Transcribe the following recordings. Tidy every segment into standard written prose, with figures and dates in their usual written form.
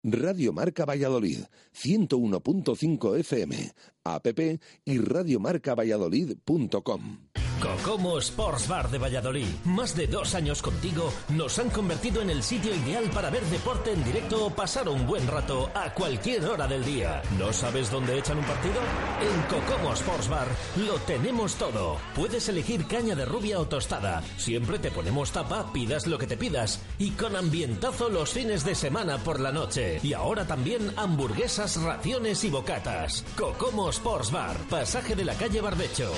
Radio Marca Valladolid, 101.5 FM, app y radiomarcavalladolid.com. Cocomo Sports Bar de Valladolid. Más de 2 años contigo nos han convertido en el sitio ideal para ver deporte en directo o pasar un buen rato a cualquier hora del día. ¿No sabes dónde echan un partido? En Cocomo Sports Bar lo tenemos todo. Puedes elegir caña de rubia o tostada. Siempre te ponemos tapa, pidas lo que te pidas. Y con ambientazo los fines de semana por la noche. Y ahora también hamburguesas, raciones y bocatas. Cocomo Sports Bar, pasaje de la calle Barbecho.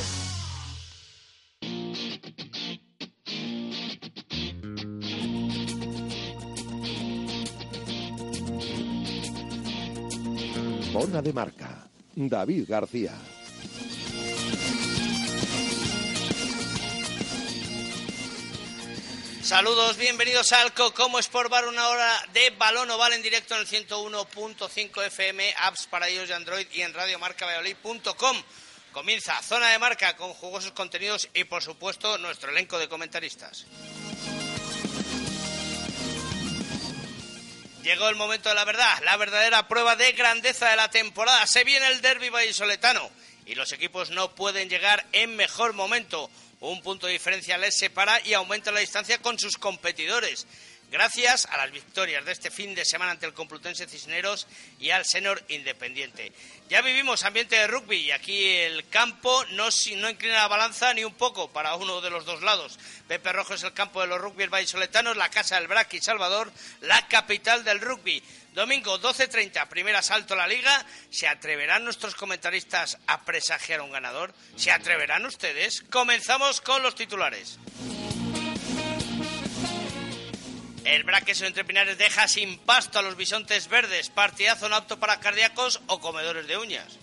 Zona de Marca, David García. Saludos, bienvenidos al Cocomo Sport Bar, una hora de balón oval en directo en el 101.5 FM, apps para iOS y Android y en radiomarcavalladolid.com. Comienza Zona de Marca con jugosos contenidos y, por supuesto, nuestro elenco de comentaristas. Llegó el momento de la verdad, la verdadera prueba de grandeza de la temporada. Se viene el derbi vallisoletano y los equipos no pueden llegar en mejor momento. Un punto de diferencia les separa y aumenta la distancia con sus competidores, gracias a las victorias de este fin de semana ante el Complutense Cisneros y al Senor Independiente. Ya vivimos ambiente de rugby y aquí el campo no inclina la balanza ni un poco para uno de los dos lados. Pepe Rojo es el campo de los rugbyers vallisoletanos, la casa del Braqui Salvador, la capital del rugby. Domingo 12:30, primer asalto a la Liga. ¿Se atreverán nuestros comentaristas a presagiar un ganador? ¿Se atreverán ustedes? Comenzamos con los titulares. El Braqueso entre Pinares deja sin pasto a los bisontes verdes. Partidazo no apto para cardíacos o comedores de uñas.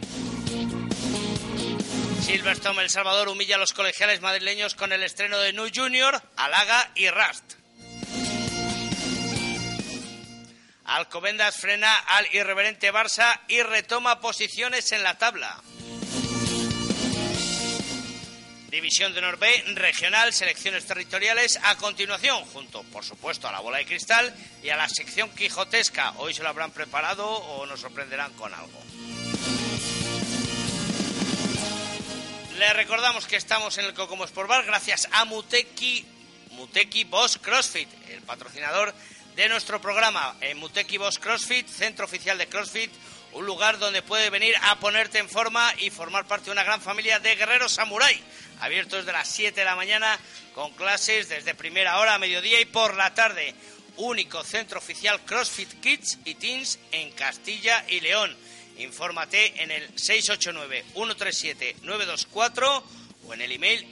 Silverstone El Salvador humilla a los colegiales madrileños con el estreno de New Junior, Alaga y Rust. Alcobendas frena al irreverente Barça y retoma posiciones en la tabla. División de Honor B, regional, selecciones territoriales, a continuación, junto, por supuesto, a la bola de cristal y a la sección quijotesca. Hoy se lo habrán preparado o nos sorprenderán con algo. Les recordamos que estamos en el Cocomo Sport Bar gracias a Muteki Boss CrossFit, el patrocinador de nuestro programa. En Muteki Boss CrossFit, centro oficial de CrossFit, un lugar donde puedes venir a ponerte en forma y formar parte de una gran familia de guerreros samurái. Abierto desde las 7 de la mañana con clases desde primera hora a mediodía y por la tarde. Único centro oficial CrossFit Kids y Teens en Castilla y León. Infórmate en el 689-137-924 o en el email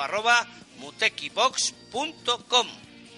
info@mutekibox.com.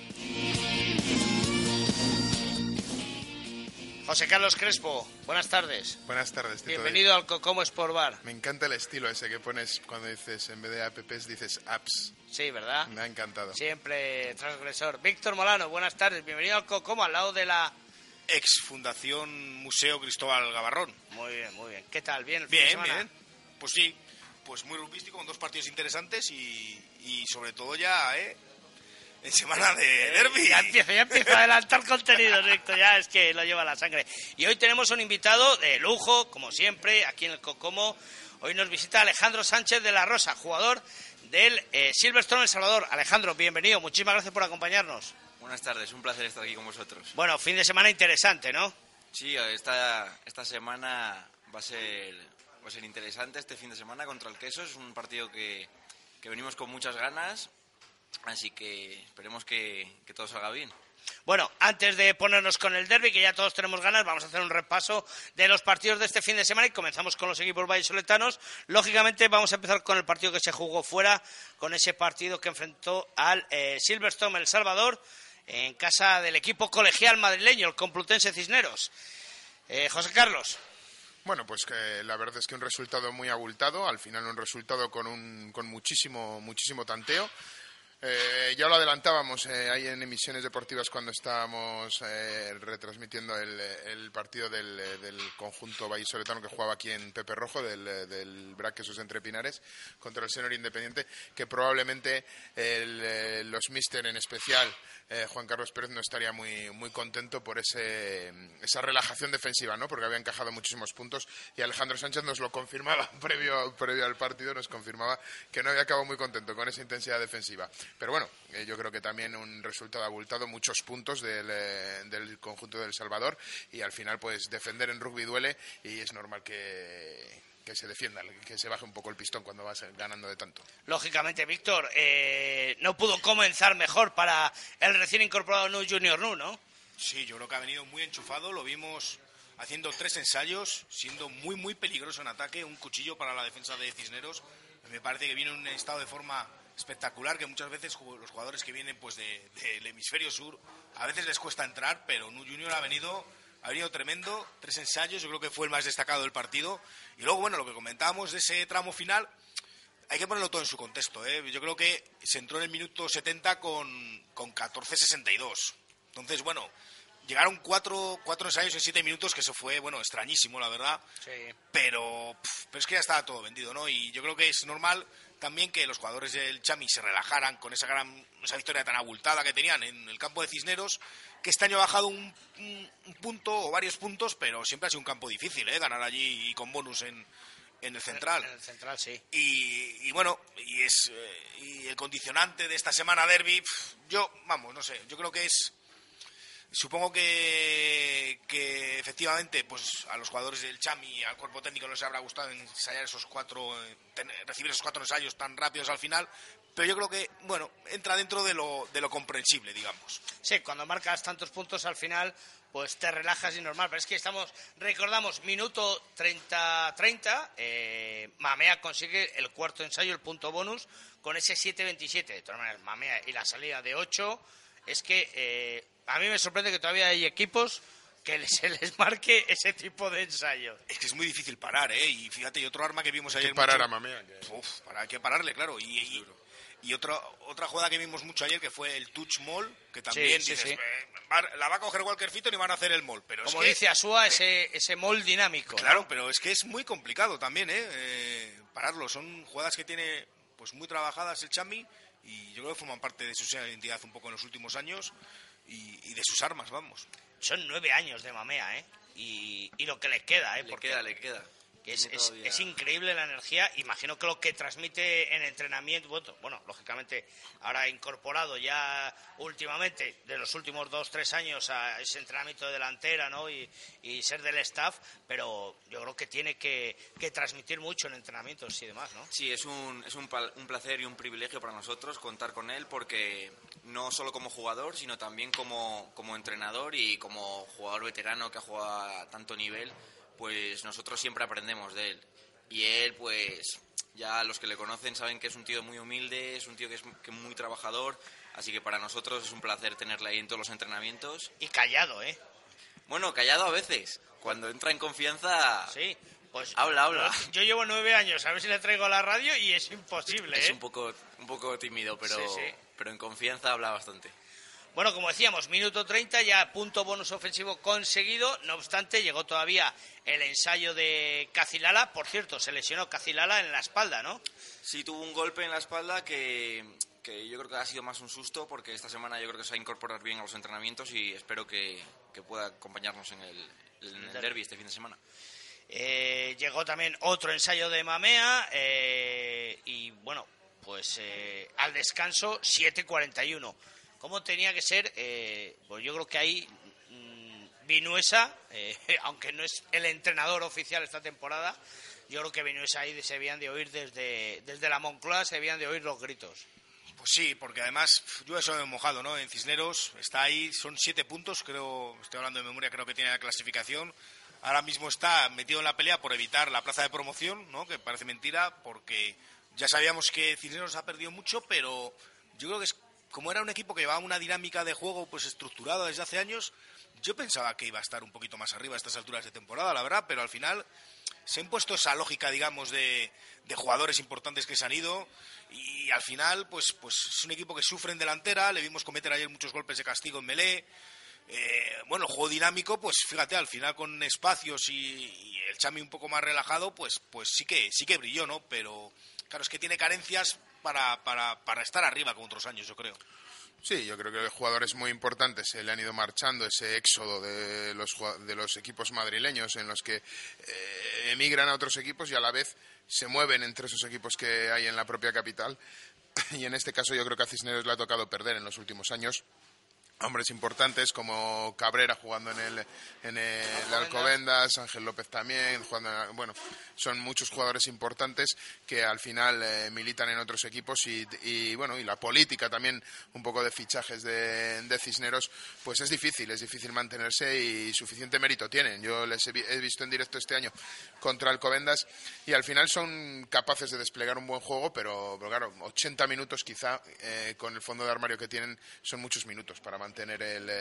José Carlos Crespo, buenas tardes. Buenas tardes, Tito. Bienvenido al Cocomo Sport Bar. Me encanta el estilo ese que pones cuando dices, en vez de apps, dices apps. Sí, ¿verdad? Me ha encantado. Siempre transgresor. Víctor Molano, buenas tardes. Bienvenido al Cocomo, al lado de la ex Fundación Museo Cristóbal Gavarrón. Muy bien, muy bien. ¿Qué tal? ¿Bien el fin de semana? Bien. Pues sí, pues muy rugbyístico, con 2 partidos interesantes y sobre todo ya, en semana de derbi. Ya empieza a adelantar contenidos, Víctor, ya es que lo lleva la sangre. Y hoy tenemos un invitado de lujo, como siempre, aquí en el Cocomo. Hoy nos visita Alejandro Sánchez de la Rosa, jugador del Silverstone El Salvador. Alejandro, bienvenido, muchísimas gracias por acompañarnos. Buenas tardes, un placer estar aquí con vosotros. Bueno, fin de semana interesante, ¿no? Sí, esta semana va a ser interesante, este fin de semana contra el Queso. Es un partido que venimos con muchas ganas. Así que esperemos que todo salga bien. Bueno, antes de ponernos con el derbi, que ya todos tenemos ganas, vamos a hacer un repaso de los partidos de este fin de semana y comenzamos con los equipos vallisoletanos. Lógicamente vamos a empezar con el partido que se jugó fuera, con ese partido que enfrentó al Silverstone El Salvador en casa del equipo colegial madrileño, el Complutense Cisneros. José Carlos. Bueno, pues que la verdad es que un resultado muy abultado, al final un resultado con muchísimo tanteo. Ya lo adelantábamos ahí en emisiones deportivas cuando estábamos retransmitiendo el partido del conjunto vallisoletano que jugaba aquí en Pepe Rojo, del Braquesos Entre Pinares, contra el Senior Independiente, que probablemente los míster, en especial Juan Carlos Pérez, no estaría muy contento por esa relajación defensiva, ¿no? Porque había encajado muchísimos puntos y Alejandro Sánchez nos lo confirmaba previo al partido, nos confirmaba que no había acabado muy contento con esa intensidad defensiva. Pero bueno, yo creo que también un resultado abultado, muchos puntos del conjunto del Salvador, y al final pues defender en rugby duele y es normal que se defienda, que se baje un poco el pistón cuando vas ganando de tanto. Lógicamente, Víctor, no pudo comenzar mejor para el recién incorporado Nu Junior Nu, ¿no? Sí, yo creo que ha venido muy enchufado, lo vimos haciendo 3 ensayos, siendo muy peligroso en ataque, un cuchillo para la defensa de Cisneros. Me parece que viene en un estado de forma espectacular, que muchas veces los jugadores que vienen pues del hemisferio sur a veces les cuesta entrar, pero Nu Junior ha venido tremendo, 3 ensayos, yo creo que fue el más destacado del partido. Y luego, bueno, lo que comentábamos de ese tramo final, hay que ponerlo todo en su contexto, ¿eh? Yo creo que se entró en el minuto 70 con 14:62. Entonces, bueno, llegaron cuatro ensayos en 7 minutos, que eso fue, bueno, extrañísimo, la verdad. Sí. Pero es que ya estaba todo vendido, ¿no? Y yo creo que es normal también que los jugadores del Chami se relajaran con esa victoria tan abultada que tenían en el campo de Cisneros, que este año ha bajado un punto o varios puntos, pero siempre ha sido un campo difícil, ganar allí y con bonus en el central. En el central, sí. Y bueno, y el condicionante de esta semana derbi, yo creo que es... Supongo que efectivamente pues a los jugadores del Chami y al cuerpo técnico les habrá gustado ensayar recibir esos 4 ensayos tan rápidos al final, pero yo creo que, bueno, entra dentro de lo comprensible, digamos. Sí, cuando marcas tantos puntos al final, pues te relajas y normal, pero es que recordamos, minuto 30, Mamea consigue el cuarto ensayo, el punto bonus, con ese 7:27, de todas maneras, Mamea y la salida de 8, es que... a mí me sorprende que todavía hay equipos que se les marque ese tipo de ensayo. Es que es muy difícil parar, y fíjate, y otro arma que vimos ayer... Hay que parar a Mamea. Hay que pararle, claro. Y otra jugada que vimos mucho ayer, que fue el touch mall, que también sí. La va a coger Walker Fitton y van a hacer el mall. Pero como dice Asúa, ese mall dinámico. Claro, ¿no? Pero es que es muy complicado también, pararlo. Son jugadas que tiene pues muy trabajadas el Chami, y yo creo que forman parte de su identidad un poco en los últimos años. Y de sus armas, vamos. Son 9 años de Mamea, y lo que les queda, Le queda. Es increíble la energía. Imagino que lo que transmite en entrenamiento, bueno, lógicamente ahora incorporado ya últimamente, de los últimos 2-3 años, a ese entrenamiento de delantera, ¿no? Y ser del staff, pero yo creo que tiene que transmitir mucho en entrenamientos y demás, ¿no? Sí, es un placer y un privilegio para nosotros contar con él, porque no solo como jugador, sino también como entrenador y como jugador veterano que ha jugado a tanto nivel, pues nosotros siempre aprendemos de él. Y él, pues, ya los que le conocen saben que es un tío muy humilde, es un tío que es muy trabajador, así que para nosotros es un placer tenerle ahí en todos los entrenamientos. Y callado, Bueno, callado a veces. Cuando entra en confianza... Sí, pues... Habla. Yo llevo 9 años, a ver si le traigo a la radio y es imposible, Es un poco tímido, pero en confianza habla bastante. Bueno, como decíamos, minuto 30, ya punto bonus ofensivo conseguido. No obstante, llegó todavía el ensayo de Cacilala. Por cierto, se lesionó Cacilala en la espalda, ¿no? Sí, tuvo un golpe en la espalda que yo creo que ha sido más un susto, porque esta semana yo creo que se va a incorporar bien a los entrenamientos y espero que pueda acompañarnos en el derbi este fin de semana. Llegó también otro ensayo de Mamea y bueno, pues al descanso 7:41. ¿Cómo tenía que ser? Pues yo creo que ahí Vinuesa, aunque no es el entrenador oficial esta temporada, yo creo que Vinuesa ahí se debían de oír desde la Moncloa, se debían de oír los gritos. Pues sí, porque además yo eso me he mojado, ¿no? En Cisneros está ahí, son 7 puntos, creo, estoy hablando de memoria, creo que tiene la clasificación. Ahora mismo está metido en la pelea por evitar la plaza de promoción, ¿no? Que parece mentira, porque ya sabíamos que Cisneros ha perdido mucho, pero yo creo que como era un equipo que llevaba una dinámica de juego pues estructurada desde hace años, yo pensaba que iba a estar un poquito más arriba a estas alturas de temporada, la verdad, pero al final se ha impuesto esa lógica, digamos, de jugadores importantes que se han ido, y al final pues es un equipo que sufre en delantera. Le vimos cometer ayer muchos golpes de castigo en Melé. Bueno, el juego dinámico, pues fíjate, al final con espacios y el Chami un poco más relajado, pues sí que brilló, ¿no? Pero claro, es que tiene carencias para estar arriba con otros años, yo creo. Sí, yo creo que jugadores muy importantes se le han ido marchando, ese éxodo de los equipos madrileños en los que emigran a otros equipos y a la vez se mueven entre esos equipos que hay en la propia capital. Y en este caso yo creo que a Cisneros le ha tocado perder en los últimos años hombres importantes como Cabrera jugando en el Alcobendas, Ángel López también jugando, bueno, son muchos jugadores importantes que al final militan en otros equipos y bueno, y la política también un poco de fichajes de Cisneros, pues es difícil mantenerse, y suficiente mérito tienen. Yo les he visto en directo este año contra Alcobendas y al final son capaces de desplegar un buen juego, pero claro, 80 minutos quizá con el fondo de armario que tienen son muchos minutos para mantener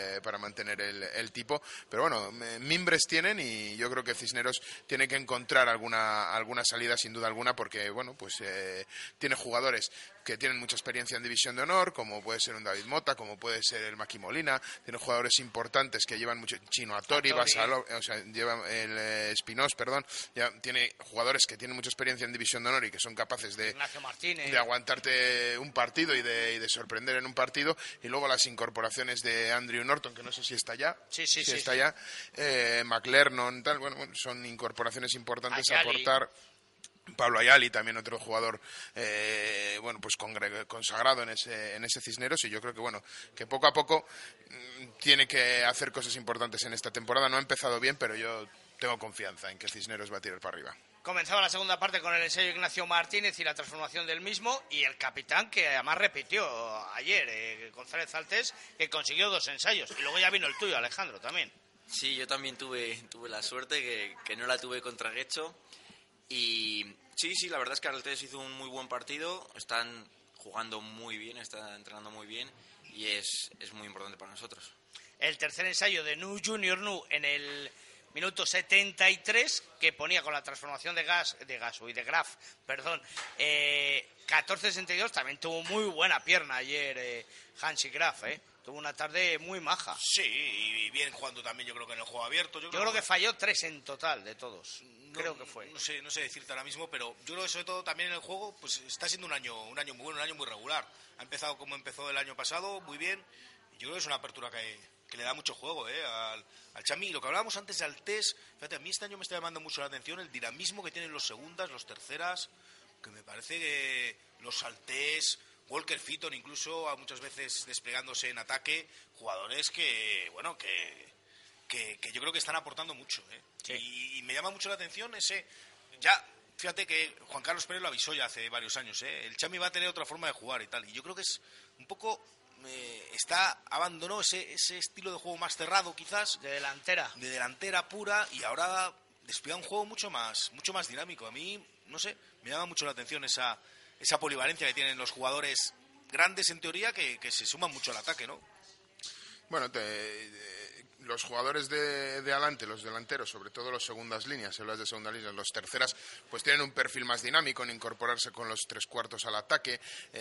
el tipo, pero bueno, mimbres tienen, y yo creo que Cisneros tiene que encontrar alguna salida sin duda alguna, porque bueno, pues tiene jugadores que tienen mucha experiencia en División de Honor, como puede ser un David Mota, como puede ser el Maki Molina, tiene jugadores importantes que llevan mucho, Chino Atori, lleva el Espinós, tiene jugadores que tienen mucha experiencia en División de Honor y que son capaces de aguantarte un partido y de sorprender en un partido, y luego las incorporaciones de Andrew Norton, que no sé si está ya, ya, McLernon, tal, bueno, son incorporaciones importantes a aportar. Pablo Ayali, también otro jugador bueno, pues consagrado en ese Cisneros, y yo creo que bueno, que poco a poco tiene que hacer cosas importantes en esta temporada. No ha empezado bien, pero yo tengo confianza en que Cisneros va a tirar para arriba. Comenzaba la segunda parte con el ensayo Ignacio Martínez y la transformación del mismo, y el capitán, que además repitió ayer, González Altés, que consiguió 2 ensayos, y luego ya vino el tuyo, Alejandro, también. Sí, yo también tuve la suerte que no la tuve contra Guecho. Y sí, la verdad es que Altés hizo un muy buen partido, están jugando muy bien, están entrenando muy bien, y es muy importante para nosotros. El tercer ensayo de Nu Junior Nu en el minuto 73, que ponía con la transformación de Graf, 14-62, también tuvo muy buena pierna ayer Hansi Graf, tuvo una tarde muy maja. Sí, y bien jugando también, yo creo que en el juego abierto. Yo creo que falló 3 en total de todos. Creo que fue. No sé decirte ahora mismo, pero yo creo que sobre todo también en el juego pues está siendo un año muy bueno, un año muy regular. Ha empezado como empezó el año pasado, muy bien. Yo creo que es una apertura que le da mucho juego al Chami. Lo que hablábamos antes de Altés, fíjate, a mí este año me está llamando mucho la atención el dinamismo que tienen los segundas, los terceras, que me parece que los Altés, Walker Fitton incluso, muchas veces desplegándose en ataque, jugadores que yo creo que están aportando mucho, Sí. Y me llama mucho la atención fíjate que Juan Carlos Pérez lo avisó ya hace varios años, el Chami va a tener otra forma de jugar y tal, y yo creo que es un poco abandonó ese estilo de juego más cerrado quizás, de delantera pura, y ahora despliega un juego mucho más dinámico. A mí, no sé, me llama mucho la atención esa polivalencia que tienen los jugadores grandes en teoría, que se suman mucho al ataque, ¿no? Bueno, los jugadores de adelante, los delanteros, sobre todo los segundas líneas, hablas de segundas líneas, los terceras, pues tienen un perfil más dinámico en incorporarse con los 3/4 al ataque,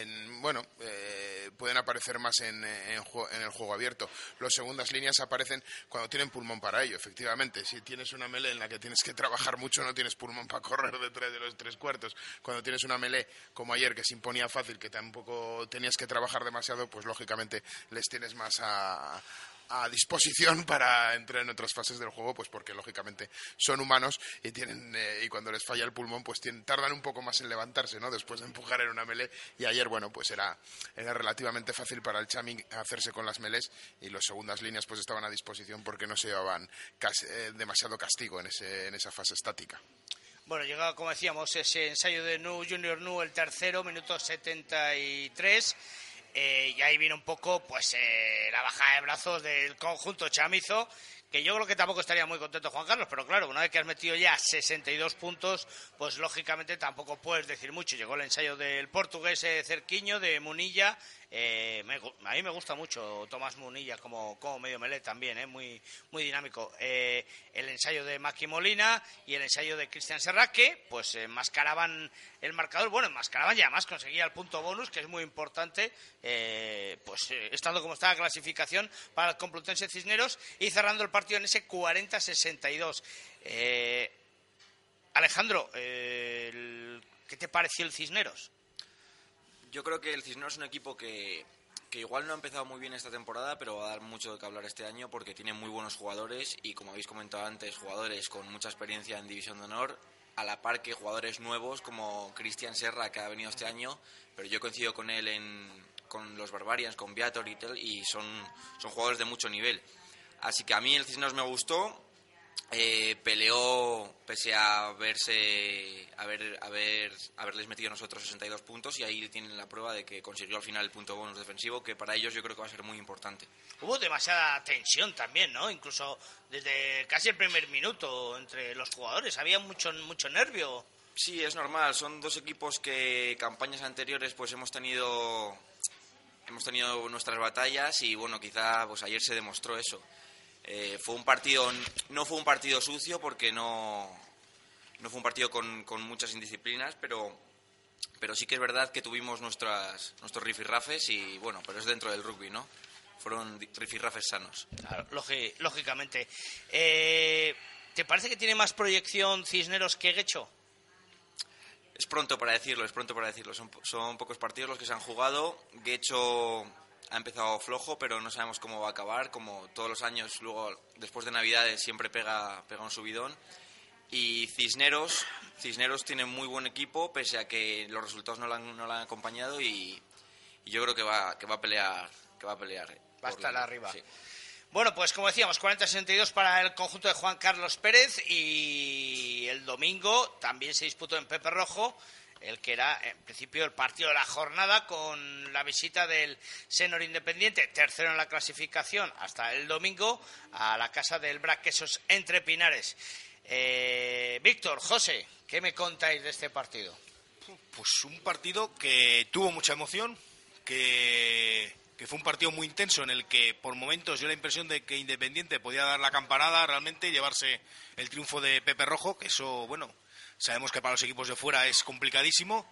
pueden aparecer más en el juego abierto. Los segundas líneas aparecen cuando tienen pulmón para ello, efectivamente. Si tienes una melee en la que tienes que trabajar mucho, no tienes pulmón para correr detrás de los 3/4. Cuando tienes una melee como ayer, que se imponía fácil, que tampoco tenías que trabajar demasiado, pues lógicamente les tienes más a disposición para entrar en otras fases del juego, pues porque lógicamente son humanos y y cuando les falla el pulmón pues tardan un poco más en levantarse, ¿no? Después de empujar en una melee, y ayer bueno, pues era relativamente fácil para el Chami hacerse con las melees, y los segundas líneas pues estaban a disposición porque no se llevaban demasiado castigo en esa fase estática. Bueno, llegaba, como decíamos, ese ensayo de Nu Junior Nu, el tercero, minuto 73. Y ahí viene un poco pues la bajada de brazos del conjunto chamizo, que yo creo que tampoco estaría muy contento Juan Carlos, pero claro, una vez que has metido ya 62 puntos, pues lógicamente tampoco puedes decir mucho. Llegó el ensayo del portugués Cerquiño, de Munilla, A mí me gusta mucho Tomás Munilla como medio melé también, muy, muy dinámico. El ensayo de Maki Molina y el ensayo de Cristian Serra, que pues enmascaraban el marcador. Bueno, enmascaraban y además conseguía el punto bonus, que es muy importante, estando como está la clasificación para el Complutense Cisneros, y cerrando el partido en ese 40-62. Alejandro, ¿qué te pareció el Cisneros? Yo creo que el Cisneros es un equipo que igual no ha empezado muy bien esta temporada, pero va a dar mucho de qué hablar este año porque tiene muy buenos jugadores y, como habéis comentado antes, jugadores con mucha experiencia en División de Honor, a la par que jugadores nuevos como Cristian Serra, que ha venido este año, pero yo coincido con él con los Barbarians, con Viator y tal, y son jugadores de mucho nivel. Así que a mí el Cisneros me gustó. Peleó pese a haberles metido nosotros 62 puntos, y ahí tienen la prueba de que consiguió al final el punto bonus defensivo, que para ellos yo creo que va a ser muy importante. Hubo demasiada tensión también, ¿no? Incluso desde casi el primer minuto entre los jugadores había mucho nervio. Sí, es normal, son dos equipos que campañas anteriores pues hemos tenido nuestras batallas, y bueno, quizá pues ayer se demostró eso. No fue un partido sucio porque no fue un partido con muchas indisciplinas, pero sí que es verdad que tuvimos nuestros rifirrafes, y bueno, pero es dentro del rugby, ¿no? Fueron rifirrafes sanos. Claro, lógicamente. ¿Te parece que tiene más proyección Cisneros que Guecho? Es pronto para decirlo. Son pocos partidos los que se han jugado. Guecho ha empezado flojo, pero no sabemos cómo va a acabar. Como todos los años, luego después de Navidades siempre pega un subidón. Y Cisneros tiene muy buen equipo, pese a que los resultados no lo han acompañado, y yo creo que va a pelear. Va a estar arriba. Sí. Bueno, pues como decíamos, 40-62 para el conjunto de Juan Carlos Pérez, y el domingo también se disputó en Pepe Rojo el que era en principio el partido de la jornada, con la visita del Senor Independiente, tercero en la clasificación hasta el domingo, a la casa del Braquesos entre Pinares. Víctor, José, ¿qué me contáis de este partido? Pues un partido que tuvo mucha emoción, que fue un partido muy intenso, en el que por momentos dio la impresión de que Independiente podía dar la campanada, realmente llevarse el triunfo de Pepe Rojo, que eso, bueno, sabemos que para los equipos de fuera es complicadísimo.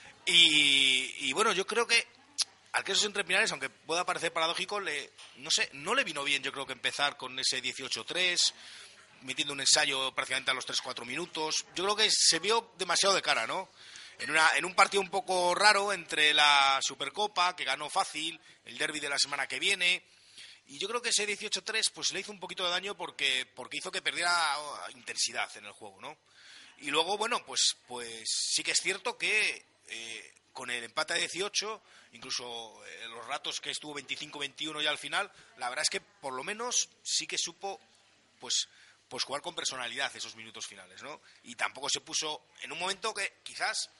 Y bueno, yo creo que al Quesos entre Pinares, aunque pueda parecer paradójico, no le vino bien, yo creo, que empezar con ese 18-3, metiendo un ensayo prácticamente a los 3-4 minutos. Yo creo que se vio demasiado de cara, ¿no? En un partido un poco raro entre la Supercopa, que ganó fácil, el derbi de la semana que viene, y yo creo que ese 18-3 pues le hizo un poquito de daño porque hizo que perdiera intensidad en el juego, ¿no? Y luego, bueno, pues sí que es cierto que con el empate a 18, incluso los ratos que estuvo 25-21 ya al final, la verdad es que por lo menos sí que supo pues jugar con personalidad esos minutos finales, ¿no? Y tampoco se puso en un momento que quizás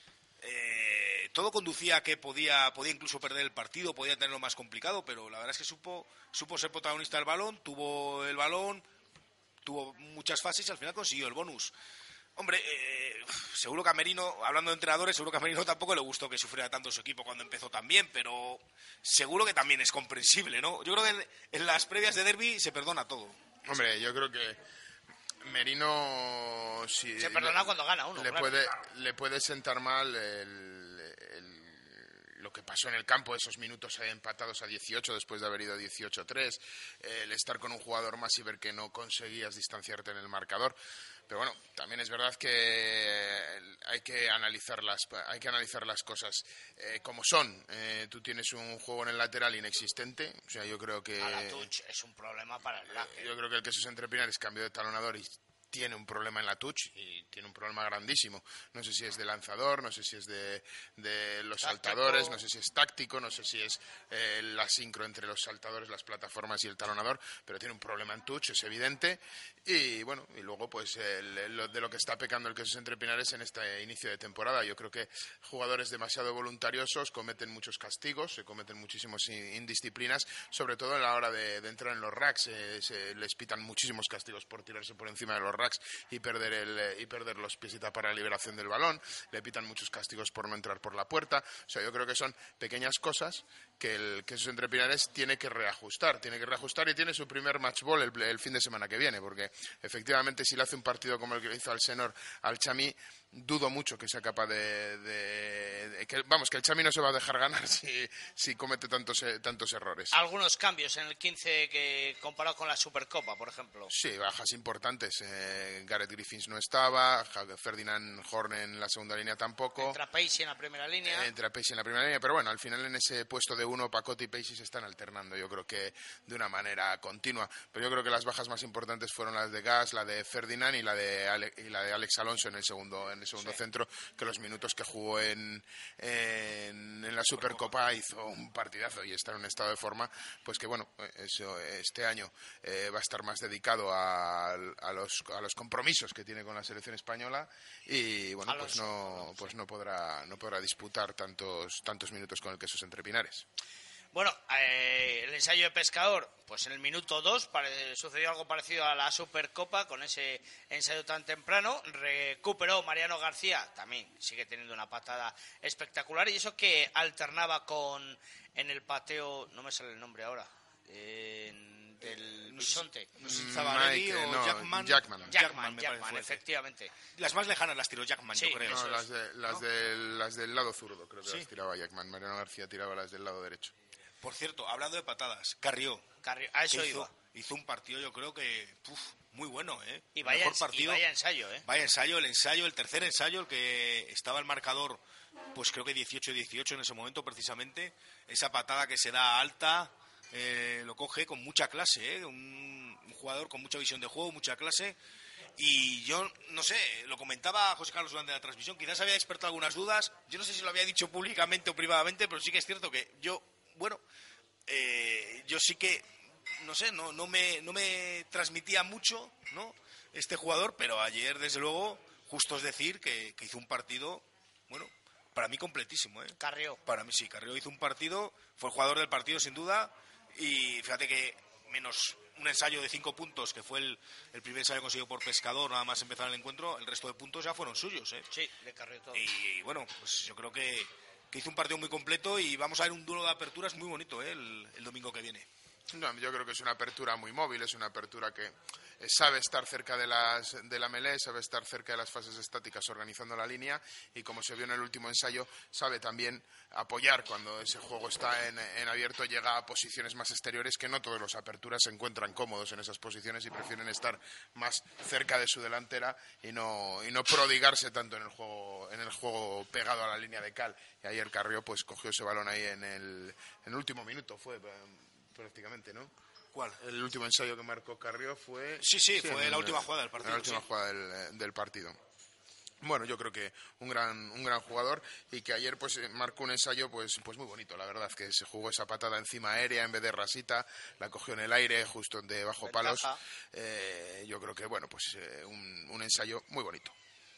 todo conducía a que podía incluso perder el partido, podía tenerlo más complicado, pero la verdad es que supo ser protagonista del balón, tuvo el balón, tuvo muchas fases y al final consiguió el bonus. Hombre, seguro que a Merino, hablando de entrenadores, seguro que a Merino tampoco le gustó que sufriera tanto su equipo cuando empezó tan bien, pero seguro que también es comprensible, ¿no? Yo creo que en las previas de derbi se perdona todo. Hombre, yo creo que Merino se perdona cuando gana uno. Le puede sentar mal lo que pasó en el campo, esos minutos empatados a 18 después de haber ido 18-3, el estar con un jugador más y ver que no conseguías distanciarte en el marcador. Pero bueno, también es verdad que hay que analizar las cosas como son. Tú tienes un juego en el lateral inexistente, o sea, yo creo que... A la touch es un problema para el lateral. Yo creo que el Quesos entre Pinares cambió de talonador y tiene un problema en la touch, y tiene un problema grandísimo. No sé si es de lanzador, no sé si es de los saltadores, no sé si es táctico, no sé si es la sincro entre los saltadores, las plataformas y el talonador, pero tiene un problema en touch, es evidente. Y bueno, y luego pues de lo que está pecando el Quesos entre Pinares en este inicio de temporada. Yo creo que jugadores demasiado voluntariosos cometen muchos castigos, se cometen muchísimas indisciplinas, sobre todo a la hora de entrar en los racks. Les pitan muchísimos castigos por tirarse por encima de los racks. racks y perder los pies y tapar la liberación del balón. Le pitan muchos castigos por no entrar por la puerta. O sea, yo creo que son pequeñas cosas que esos Entrepinares tiene que reajustar y tiene su primer match ball el fin de semana que viene, porque efectivamente si le hace un partido como el que le hizo al Senor, al Chamí, dudo mucho que sea capaz que el Chamí no se va a dejar ganar si comete tantos errores. Algunos cambios en el 15 que comparado con la Supercopa, por ejemplo. Sí, bajas importantes. Gareth Griffiths no estaba, Ferdinand Horn en la segunda línea tampoco. Entra Pacey en la primera línea. Pero bueno, al final en ese puesto de uno, Pacote y Pacey se están alternando, yo creo que de una manera continua. Pero yo creo que las bajas más importantes fueron las de Gas, la de Ferdinand y la de Alex Alonso en el segundo centro, que los minutos que jugó en la Supercopa hizo un partidazo y está en un estado de forma, pues que bueno, este año va a estar más dedicado a los compromisos que tiene con la selección española y bueno, pues no podrá disputar tantos minutos con el Quesos Entrepinares. Bueno, el ensayo de Pescador, pues en el minuto 2 sucedió algo parecido a la Supercopa con ese ensayo tan temprano. Recuperó Mariano García, también sigue teniendo una patada espectacular, y eso que alternaba en el pateo, no me sale el nombre ahora, del bisonte. Zabarelli o Jackman, efectivamente. Las más lejanas las tiró Jackman, sí, yo creo. No, las del lado zurdo, creo que las tiraba Jackman. Mariano García tiraba las del lado derecho. Por cierto, hablando de patadas, Carrió. A eso iba. Hizo un partido, yo creo que muy bueno, ¿eh? Y vaya ensayo, ¿eh? Vaya ensayo, el tercer ensayo, el que estaba el marcador, pues creo que 18-18 en ese momento precisamente. Esa patada que se da alta, lo coge con mucha clase, ¿eh? Un jugador con mucha visión de juego, mucha clase. Y yo, no sé, lo comentaba José Carlos durante la transmisión, quizás había despertado algunas dudas. Yo no sé si lo había dicho públicamente o privadamente, pero sí que es cierto que yo sí que, no sé, no me transmitía mucho, ¿no?, este jugador, pero ayer, desde luego, justo es decir que hizo un partido, bueno, para mí completísimo, ¿eh? Carrió. Para mí sí, Carrió hizo un partido, fue el jugador del partido sin duda, y fíjate que menos un ensayo de 5 puntos, que fue el primer ensayo conseguido por Pescador, nada más empezar el encuentro, el resto de puntos ya fueron suyos, ¿eh? Sí, de Carrió todo. Y bueno, pues yo creo que hizo un partido muy completo y vamos a ver un duelo de aperturas muy bonito, ¿eh?, el domingo que viene. No, yo creo que es una apertura muy móvil, es una apertura que sabe estar cerca de la melee, sabe estar cerca de las fases estáticas organizando la línea, y como se vio en el último ensayo, sabe también apoyar cuando ese juego está en abierto, llega a posiciones más exteriores, que no todos los aperturas se encuentran cómodos en esas posiciones y prefieren estar más cerca de su delantera y no prodigarse tanto en el juego pegado a la línea de cal. Y ayer Carrió pues cogió ese balón ahí en el último minuto, fue prácticamente, ¿no? ¿Cuál? El último ensayo que marcó Carrió fue... Sí, fue la última jugada del partido. La última jugada del partido. Bueno, yo creo que un gran jugador, y que ayer pues marcó un ensayo pues muy bonito, la verdad, que se jugó esa patada encima aérea en vez de rasita, la cogió en el aire justo debajo palos. Yo creo que bueno, pues un ensayo muy bonito.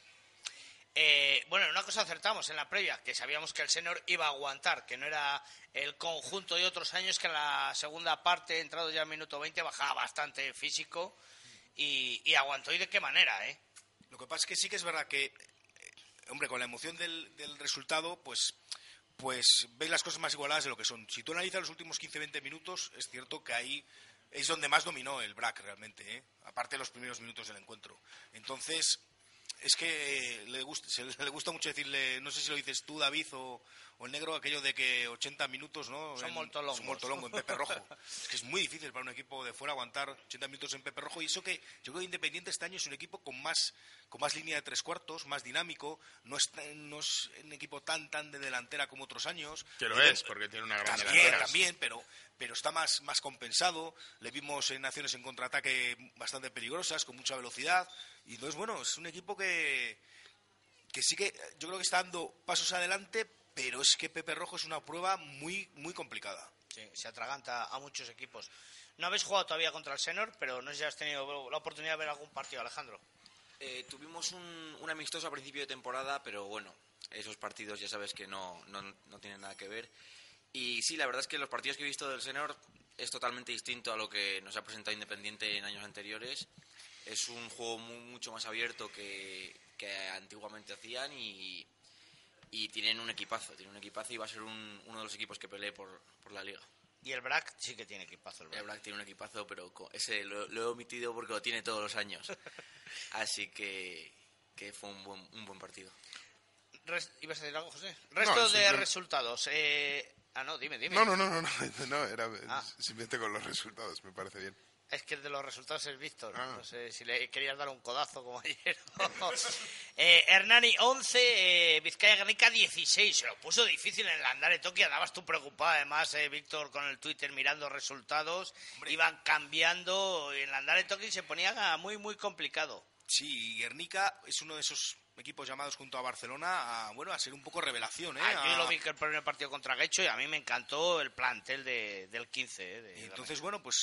Bueno, una cosa acertamos en la previa, que sabíamos que el Senor iba a aguantar, que no era el conjunto de otros años, que en la segunda parte, entrado ya al minuto 20, bajaba bastante físico y aguantó. ¿Y de qué manera, eh? Lo que pasa es que sí que es verdad que, hombre, con la emoción del resultado, pues ves las cosas más igualadas de lo que son. Si tú analizas los últimos 15-20 minutos, es cierto que ahí es donde más dominó el BRAC realmente, ¿eh? Aparte de los primeros minutos del encuentro. Entonces, es que le gusta mucho decirle, no sé si lo dices tú, David, o el negro, aquello de que 80 minutos, ¿no? Son molto longo en Pepe Rojo. Es que es muy difícil para un equipo de fuera aguantar 80 minutos en Pepe Rojo, y eso que yo creo que Independiente este año es un equipo con más línea de tres cuartos, más dinámico, no es un equipo tan de delantera como otros años. Que lo es, porque tiene una gran delantera. También, pero está más compensado. Le vimos en acciones en contraataque bastante peligrosas, con mucha velocidad, y entonces, bueno, es un equipo que sí que yo creo que está dando pasos adelante, pero es que Pepe Rojo es una prueba muy, muy complicada. Sí, se atraganta a muchos equipos. No habéis jugado todavía contra el Senor, pero no sé si has tenido la oportunidad de ver algún partido, Alejandro. Tuvimos un amistoso a principio de temporada, pero bueno, esos partidos ya sabes que no tienen nada que ver. Y sí, la verdad es que los partidos que he visto del Senor es totalmente distinto a lo que nos ha presentado Independiente en años anteriores. es un juego mucho más abierto que antiguamente hacían y tienen un equipazo y va a ser uno de los equipos que pelee por la liga. Y el BRAC sí que tiene equipazo. El BRAC tiene un equipazo, pero ese lo he omitido porque lo tiene todos los años. Así que fue un buen partido. ¿Ibas a decir algo, José? Resto de resultados. No, dime. No, era simplemente con los resultados, me parece bien. Es que el de los resultados es Víctor. No sé si le querías dar un codazo como ayer. Hernani 11, Vizcaya Guernica 16. Se lo puso difícil en el Landare Toki. Andabas tú preocupado, además, Víctor, con el Twitter mirando resultados. Hombre. Iban cambiando. Y en el Landare Toki se ponía muy, muy complicado. Sí, Guernica es uno de esos equipos llamados junto a Barcelona a ser un poco revelación. Yo lo vi que el primer partido contra Guecho y a mí me encantó el plantel del 15. Y entonces,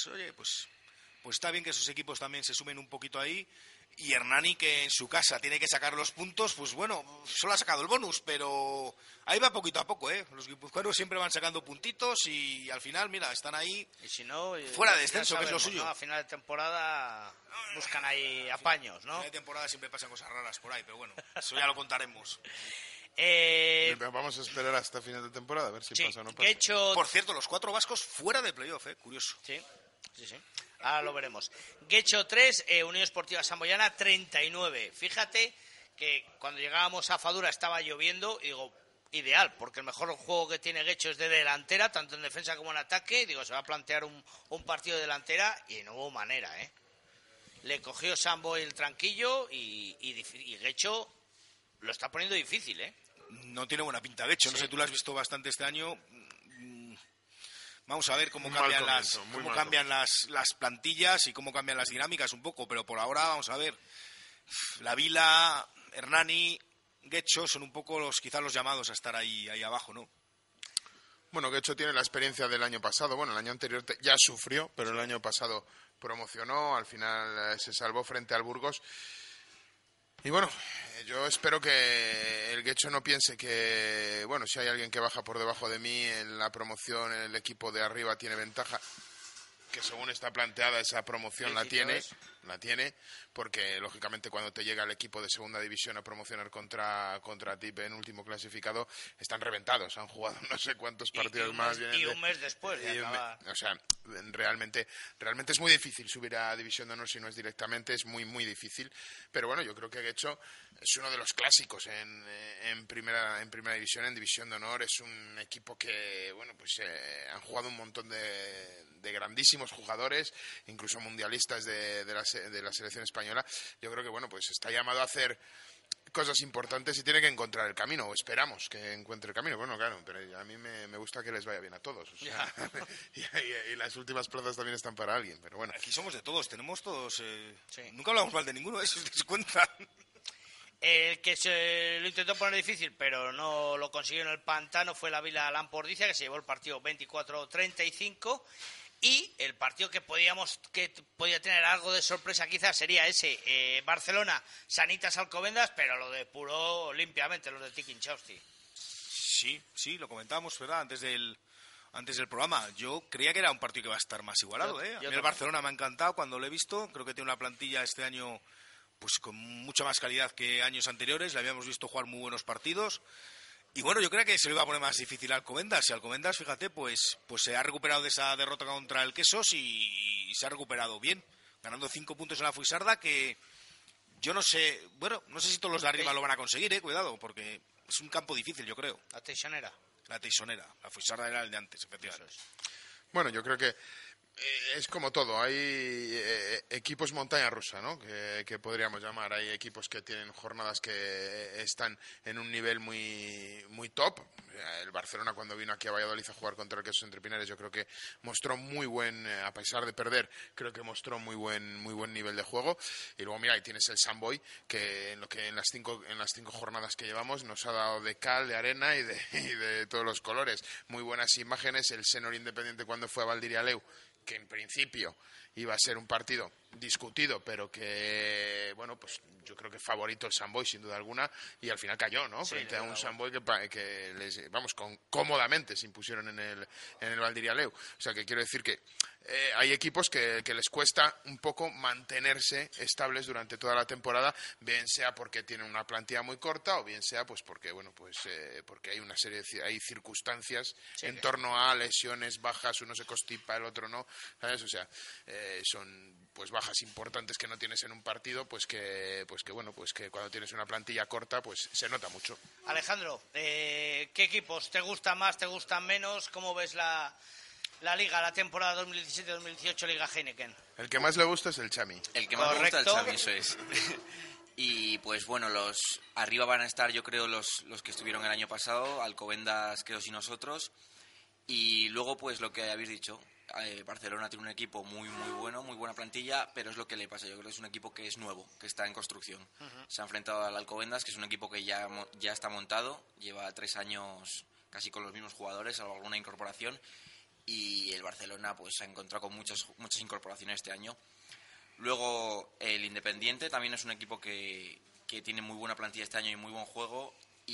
pues está bien que esos equipos también se sumen un poquito ahí. Y Hernani, que en su casa tiene que sacar los puntos, pues bueno, solo ha sacado el bonus, pero ahí va poquito a poco, ¿eh? Los guipuzcoanos siempre van sacando puntitos y al final, mira, están ahí y si no, fuera de descenso, que es lo suyo. ¿No? A final de temporada buscan ahí apaños, ¿no? A final de temporada siempre pasan cosas raras por ahí, pero bueno, eso ya lo contaremos. Vamos a esperar hasta final de temporada, a ver si pasa o no pasa. Por cierto, los 4 vascos fuera de playoff, curioso. Sí. Ahora lo veremos. Guecho 3, Unión Esportiva Samboyana 39. Fíjate que cuando llegábamos a Fadura estaba lloviendo y digo, ideal, porque el mejor juego que tiene Guecho es de delantera, tanto en defensa como en ataque. Y digo, se va a plantear un partido de delantera y no hubo manera, Le cogió Samboy el tranquillo y Guecho lo está poniendo difícil, No tiene buena pinta Guecho, no sé, tú lo has visto bastante este año. Vamos a ver cómo cambian las plantillas y cómo cambian las dinámicas un poco, pero por ahora vamos a ver. La Vila, Hernani, Guecho son un poco quizás los llamados a estar ahí abajo, ¿no? Bueno, Guecho tiene la experiencia del año pasado. Bueno, el año anterior ya sufrió, pero el año pasado promocionó, al final se salvó frente al Burgos. Y bueno, yo espero que el Guecho no piense que, bueno, si hay alguien que baja por debajo de mí en la promoción, el equipo de arriba tiene ventaja, que según está planteada esa promoción la tiene, porque lógicamente cuando te llega el equipo de segunda división a promocionar contra ti en último clasificado, están reventados, han jugado no sé cuántos partidos más. Y un mes después de acabar. O sea, realmente es muy difícil subir a División de Honor si no es directamente, es muy, muy difícil, pero bueno, yo creo que Guecho es uno de los clásicos en primera división, en División de Honor, es un equipo que, bueno, pues han jugado un montón de grandísimos jugadores, incluso mundialistas de la selección española. Yo creo que, bueno, pues está llamado a hacer cosas importantes y tiene que encontrar el camino, o esperamos que encuentre el camino. Bueno, claro, pero a mí me gusta que les vaya bien a todos, o sea, y las últimas plazas también están para alguien, pero bueno. Aquí somos de todos, tenemos todos, nunca hablamos mal de ninguno, eso os dais cuenta. El que se lo intentó poner difícil, pero no lo consiguió en el pantano, fue la Vila Lampordicia, que se llevó el partido 24-35. Y el partido que podía tener algo de sorpresa quizás sería ese, Barcelona, Sanitas Alcobendas, pero lo depuró limpiamente los de Tiki Inchausti. Sí, lo comentábamos, ¿verdad? Antes del programa. Yo creía que era un partido que va a estar más igualado, A mí el Barcelona me ha encantado cuando lo he visto. Creo que tiene una plantilla este año pues con mucha más calidad que años anteriores. Le habíamos visto jugar muy buenos partidos. Y bueno, yo creo que se le iba a poner más difícil al Alcobendas. Y Alcobendas, fíjate, pues se ha recuperado de esa derrota contra el Quesos y se ha recuperado bien, ganando 5 puntos en la Fuisarda, que yo no sé, bueno, no sé si todos los de arriba lo van a conseguir, cuidado, porque es un campo difícil, yo creo. La Teixonera. La Fuisarda era el de antes, efectivamente. Bueno, yo creo que es como todo, hay equipos montaña rusa, ¿no? Que podríamos llamar. Hay equipos que tienen jornadas que están en un nivel muy, muy top. El Barcelona, cuando vino aquí a Valladolid a jugar contra el Quesos Entre Pinares, yo creo que mostró muy buen, a pesar de perder, creo que mostró muy buen nivel de juego. Y luego mira, ahí tienes el Samboy, que en las cinco jornadas que llevamos nos ha dado de cal, de arena y de todos los colores. Muy buenas imágenes. El Senor Independiente, cuando fue a Valdir y Aleu, que en principio iba a ser un partido discutido, pero que, bueno, pues yo creo que favorito el Sant Boi, sin duda alguna, y al final cayó, ¿no? Sí, frente a un Sant Boi que les, vamos, cómodamente se impusieron en el Valdiraleu. O sea, que quiero decir que hay equipos que les cuesta un poco mantenerse estables durante toda la temporada, bien sea porque tienen una plantilla muy corta o bien sea pues porque, bueno, pues porque hay una serie hay circunstancias en torno a lesiones, bajas, uno se constipa, el otro no, ¿sabes? O sea, son pues bajas importantes que no tienes en un partido, pues que bueno, pues que cuando tienes una plantilla corta pues se nota mucho. Alejandro, ¿qué equipos te gustan más, te gustan menos? ¿Cómo ves la Liga, la temporada 2017-2018 Liga Heineken? El que más le gusta es el Chami. El que más me gusta es el Chami, eso es. Y pues bueno, los arriba van a estar, yo creo, los que estuvieron el año pasado, Alcobendas, Creos y nosotros. Y luego, pues lo que habéis dicho, Barcelona tiene un equipo muy bueno, muy buena plantilla, pero es lo que le pasa. Yo creo que es un equipo que es nuevo, que está en construcción. Se ha enfrentado al Alcobendas, que es un equipo que ya está montado, lleva 3 años casi con los mismos jugadores, salvo alguna incorporación. Y el Barcelona pues se ha encontrado con muchas incorporaciones este año. Luego el Independiente también es un equipo que tiene muy buena plantilla este año y muy buen juego.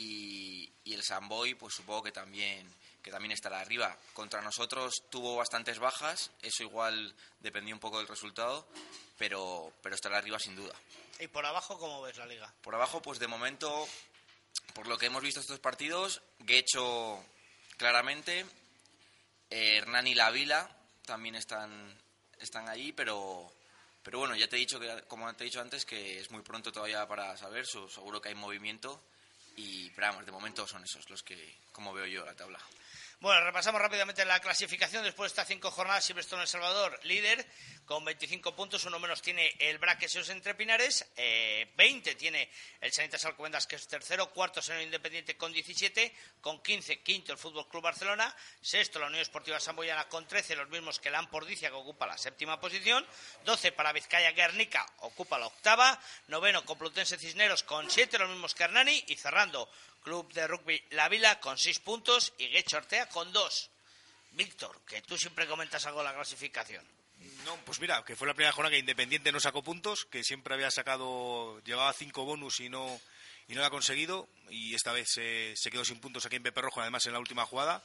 Y el Sant Boi pues supongo que también estará arriba. Contra nosotros tuvo bastantes bajas, eso igual dependía un poco del resultado, pero estará arriba sin duda. ¿Y por abajo cómo ves la Liga? Por abajo pues de momento, por lo que hemos visto estos partidos, Guecho claramente, Hernán y La Vila también están ahí, pero bueno, ya te he dicho que, como te he dicho antes, que es muy pronto todavía para saber, seguro que hay movimiento, pero vamos, de momento son esos los que, como veo yo la tabla. Bueno, repasamos rápidamente la clasificación. Después de estas 5 jornadas, Silverstone El Salvador, líder, con 25 puntos. Uno menos tiene el Braquesos Entre Pinares. 20 tiene el Sanitas Alcobendas, que es tercero. Cuarto, Seno Independiente, con 17. Con 15, quinto, el Fútbol Club Barcelona. Sexto, la Unión Esportiva Samboyana, con 13. Los mismos que la Ampordicia, que ocupa la séptima posición. 12 para Vizcaya Guernica, ocupa la octava. Noveno, Complutense Cisneros, con 7. Los mismos que Hernani. Y cerrando, Club de Rugby La Vila con 6 puntos y Guecho Artea con 2. Víctor, que tú siempre comentas algo de la clasificación. No, pues mira, que fue la primera jornada que Independiente no sacó puntos, que siempre había llevaba 5 bonus y no lo ha conseguido, y esta vez se quedó sin puntos aquí en Peperrojo, además en la última jugada.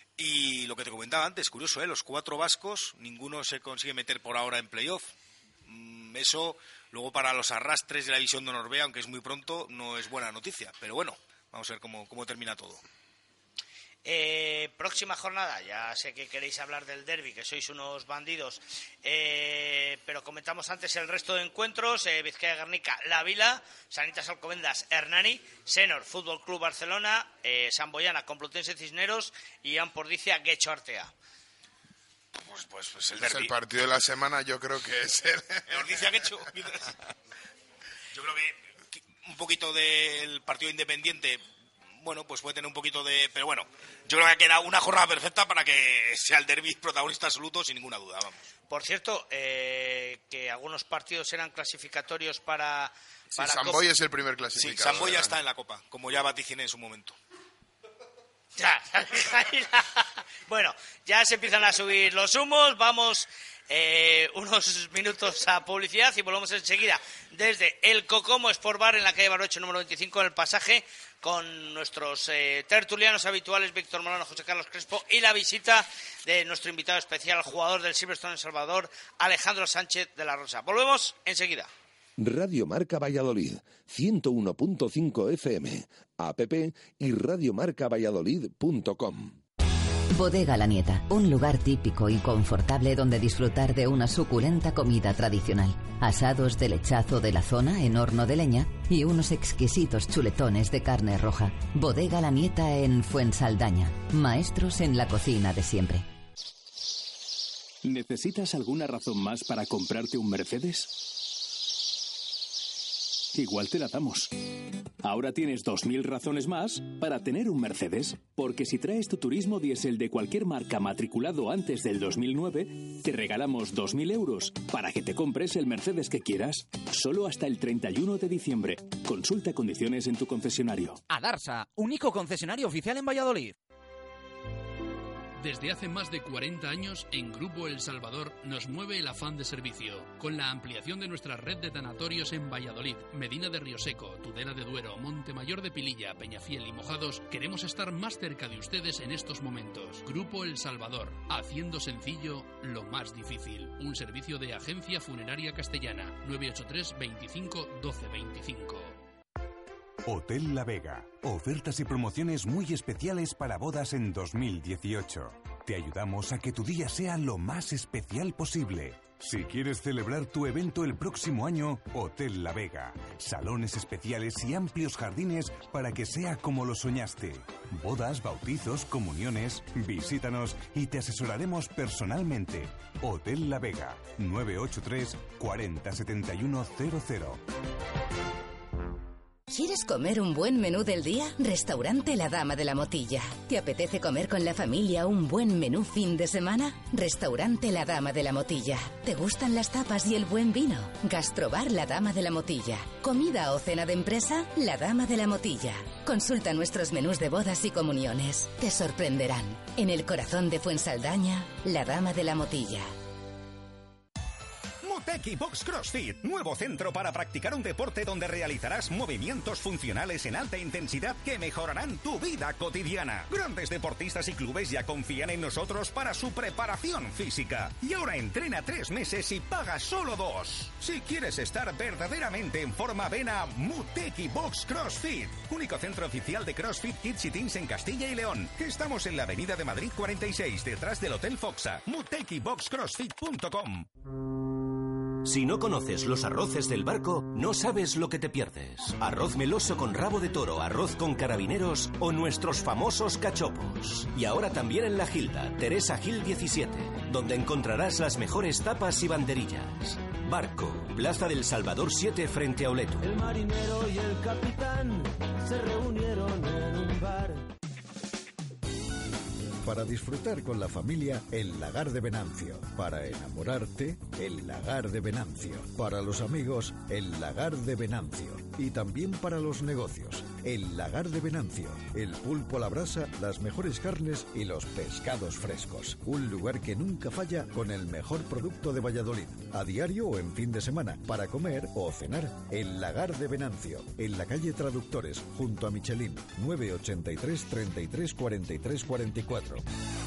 Y lo que te comentaba antes, curioso, los 4 vascos, ninguno se consigue meter por ahora en playoff. Eso, luego para los arrastres de la división de Honor B, aunque es muy pronto, no es buena noticia, pero bueno. Vamos a ver cómo termina todo. Próxima jornada, ya sé que queréis hablar del derbi, que sois unos bandidos, pero comentamos antes el resto de encuentros. Vizcaya Guernica, La Vila, Sanitas Alcobendas, Hernani, Senor, Fútbol Club Barcelona, Samboyana, Complutense Cisneros y Ampordicia, Guecho Artea. Pues el Es derbi. el partido de la semana, yo creo que es el... Ordicia Guecho. Yo creo que un poquito del partido Independiente, bueno, pues puede tener un poquito de... Pero bueno, yo creo que queda una jornada perfecta para que sea el derbi protagonista absoluto, sin ninguna duda, vamos. Por cierto, que algunos partidos eran clasificatorios para Sant Boi es el primer clasificado. Sí, Sant Boi ya está en la Copa, como ya vaticiné en su momento. Ya. Bueno, ya se empiezan a subir los humos. Vamos unos minutos a publicidad y volvemos enseguida desde el Cocomo Sport Bar en la calle Barocho número 25 en el Pasaje, con nuestros tertulianos habituales Víctor Molano, José Carlos Crespo, y la visita de nuestro invitado especial, jugador del Silverstone El Salvador, Alejandro Sánchez de la Rosa. Volvemos enseguida. Radio Marca Valladolid, 101.5 FM, app y radiomarcavalladolid.com. Bodega La Nieta, un lugar típico y confortable donde disfrutar de una suculenta comida tradicional. Asados de lechazo de la zona en horno de leña y unos exquisitos chuletones de carne roja. Bodega La Nieta en Fuensaldaña, maestros en la cocina de siempre. ¿Necesitas alguna razón más para comprarte un Mercedes? Igual te la damos. Ahora tienes 2.000 razones más para tener un Mercedes. Porque si traes tu turismo diésel de cualquier marca matriculado antes del 2009, te regalamos 2.000 euros para que te compres el Mercedes que quieras. Solo hasta el 31 de diciembre. Consulta condiciones en tu concesionario. Adarsa, único concesionario oficial en Valladolid. Desde hace más de 40 años, en Grupo El Salvador nos mueve el afán de servicio. Con la ampliación de nuestra red de tanatorios en Valladolid, Medina de Rioseco, Tudela de Duero, Montemayor de Pililla, Peñafiel y Mojados, queremos estar más cerca de ustedes en estos momentos. Grupo El Salvador, haciendo sencillo lo más difícil. Un servicio de Agencia Funeraria Castellana, 983 25 12 25. Hotel La Vega. Ofertas y promociones muy especiales para bodas en 2018. Te ayudamos a que tu día sea lo más especial posible. Si quieres celebrar tu evento el próximo año, Hotel La Vega. Salones especiales y amplios jardines para que sea como lo soñaste. Bodas, bautizos, comuniones. Visítanos y te asesoraremos personalmente. Hotel La Vega. 983 40 71 00. ¿Quieres comer un buen menú del día? Restaurante La Dama de la Motilla. ¿Te apetece comer con la familia un buen menú fin de semana? Restaurante La Dama de la Motilla. ¿Te gustan las tapas y el buen vino? Gastrobar La Dama de la Motilla. ¿Comida o cena de empresa? La Dama de la Motilla. Consulta nuestros menús de bodas y comuniones. Te sorprenderán. En el corazón de Fuensaldaña, La Dama de la Motilla. Muteki Box CrossFit, nuevo centro para practicar un deporte donde realizarás movimientos funcionales en alta intensidad que mejorarán tu vida cotidiana. Grandes deportistas y clubes ya confían en nosotros para su preparación física. Y ahora entrena 3 meses y paga solo 2. Si quieres estar verdaderamente en forma, ven a Muteki Box CrossFit, único centro oficial de CrossFit Kids y Teens en Castilla y León. Estamos en la Avenida de Madrid 46, detrás del Hotel Foxa. MutekiBoxCrossFit.com. Si no conoces los arroces del Barco, no sabes lo que te pierdes. Arroz meloso con rabo de toro, arroz con carabineros o nuestros famosos cachopos. Y ahora también en La Gilda, Teresa Gil 17, donde encontrarás las mejores tapas y banderillas. Barco, Plaza del Salvador 7 frente a Oleto. El marinero y el capitán se reunieron en un bar. Para disfrutar con la familia, el Lagar de Venancio. Para enamorarte, el Lagar de Venancio. Para los amigos, el Lagar de Venancio. Y también para los negocios, el Lagar de Venancio. El pulpo a la brasa, las mejores carnes y los pescados frescos. Un lugar que nunca falla con el mejor producto de Valladolid. A diario o en fin de semana, para comer o cenar. El Lagar de Venancio. En la calle Traductores, junto a Michelin. 983 33 43 44.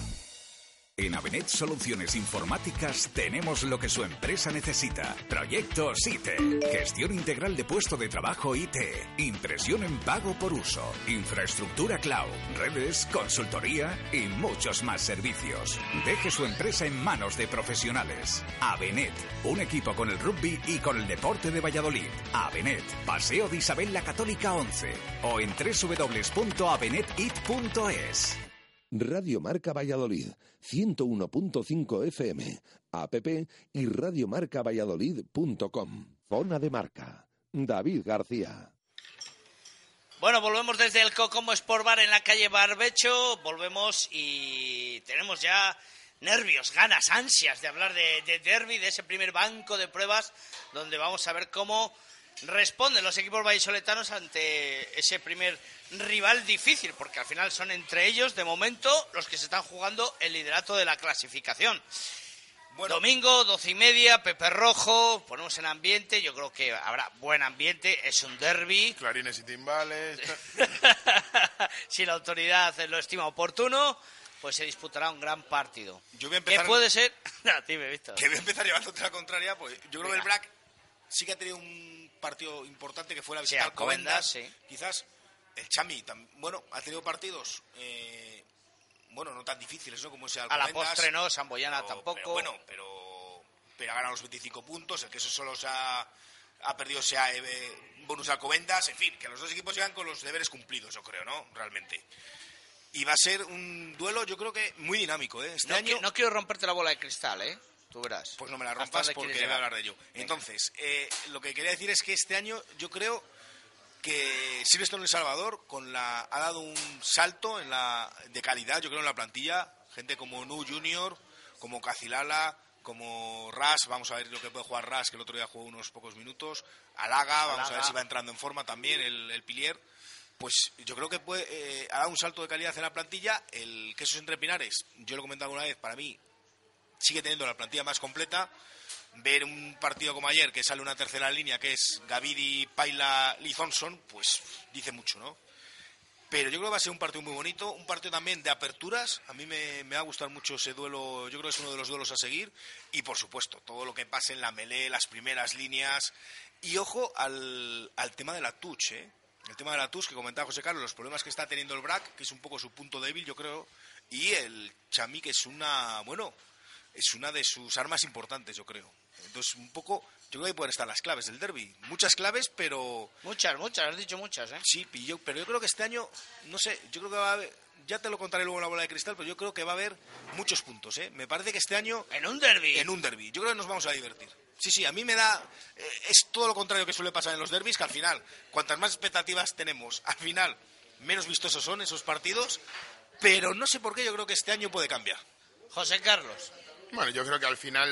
En Avenet Soluciones Informáticas tenemos lo que su empresa necesita. Proyectos IT, gestión integral de puesto de trabajo IT, impresión en pago por uso, infraestructura cloud, redes, consultoría y muchos más servicios. Deje su empresa en manos de profesionales. Avenet, un equipo con el rugby y con el deporte de Valladolid. Avenet, Paseo de Isabel la Católica 11 o en www.avenetit.es. Radio Marca Valladolid, 101.5 FM, app y radiomarcavalladolid.com. Zona de Marca. David García. Bueno, volvemos desde el Cocomo Sport Bar en la calle Barbecho. Volvemos y tenemos ya nervios, ganas, ansias de hablar de derbi, de ese primer banco de pruebas donde vamos a ver cómo responden los equipos vallisoletanos ante ese primer rival difícil, porque al final son entre ellos, de momento, los que se están jugando el liderato de la clasificación. Bueno, domingo, 12:30, Pepe Rojo, ponemos en ambiente, yo creo que habrá buen ambiente, es un derbi. Clarines y timbales. Si la autoridad lo estima oportuno, pues se disputará un gran partido. Yo voy a empezar... ¿Qué puede ser? Dime, Víctor. Que voy a empezar llevándote la contraria, pues yo creo que el BRAC sí que ha tenido un partido importante que fue la visita a Alcobendas. Sí. Quizás el Chami, bueno, ha tenido partidos, bueno, no tan difíciles, ¿no? Como ese Alcobendas. A la postre no, Samboyana tampoco. Pero ha ganado los 25 puntos, el que eso solo ha perdido ese bonus Alcobendas, en fin, que los dos equipos llegan con los deberes cumplidos, yo creo, ¿no? Realmente. Y va a ser un duelo, yo creo que muy dinámico, ¿eh? No quiero romperte la bola de cristal, ¿eh? Tú verás. Pues no me la rompas porque voy a hablar de ello. Venga. Entonces, lo que quería decir es que este año yo creo que Silverstone El Salvador ha dado un salto de calidad, yo creo, en la plantilla. Gente como Nu Junior, como Cacilala, como Ras, vamos a ver lo que puede jugar Ras, que el otro día jugó unos pocos minutos. Alaga, vamos a ver si va entrando en forma también, el Pilier. pues yo creo que ha dado un salto de calidad en la plantilla. El Quesos Entre Pinares, yo lo he comentado alguna vez, para mí sigue teniendo la plantilla más completa. Ver un partido como ayer, que sale una tercera línea, que es Gavidi, Paila, Lee Thompson, pues dice mucho, ¿no? Pero yo creo que va a ser un partido muy bonito, un partido también de aperturas. A mí me va a gustar mucho ese duelo, yo creo que es uno de los duelos a seguir. Y por supuesto, todo lo que pase en la melee, las primeras líneas. Y ojo al tema de la touch, ¿eh? El tema de la touch que comentaba José Carlos, los problemas que está teniendo el Brac, que es un poco su punto débil, yo creo. Y el Chami, que es una de sus armas importantes, yo creo. Entonces, un poco, yo creo que pueden estar las claves del derbi. Muchas claves, pero... Muchas, has dicho muchas, ¿eh? Sí, pero yo creo que este año, no sé, yo creo que va a haber... Ya te lo contaré luego en la bola de cristal, pero yo creo que va a haber muchos puntos, ¿eh? Me parece que este año... En un derbi. Yo creo que nos vamos a divertir. Sí, a mí me da... es todo lo contrario que suele pasar en los derbis, que al final, cuantas más expectativas tenemos, al final, menos vistosos son esos partidos, pero no sé por qué yo creo que este año puede cambiar. José Carlos. Bueno, yo creo que al final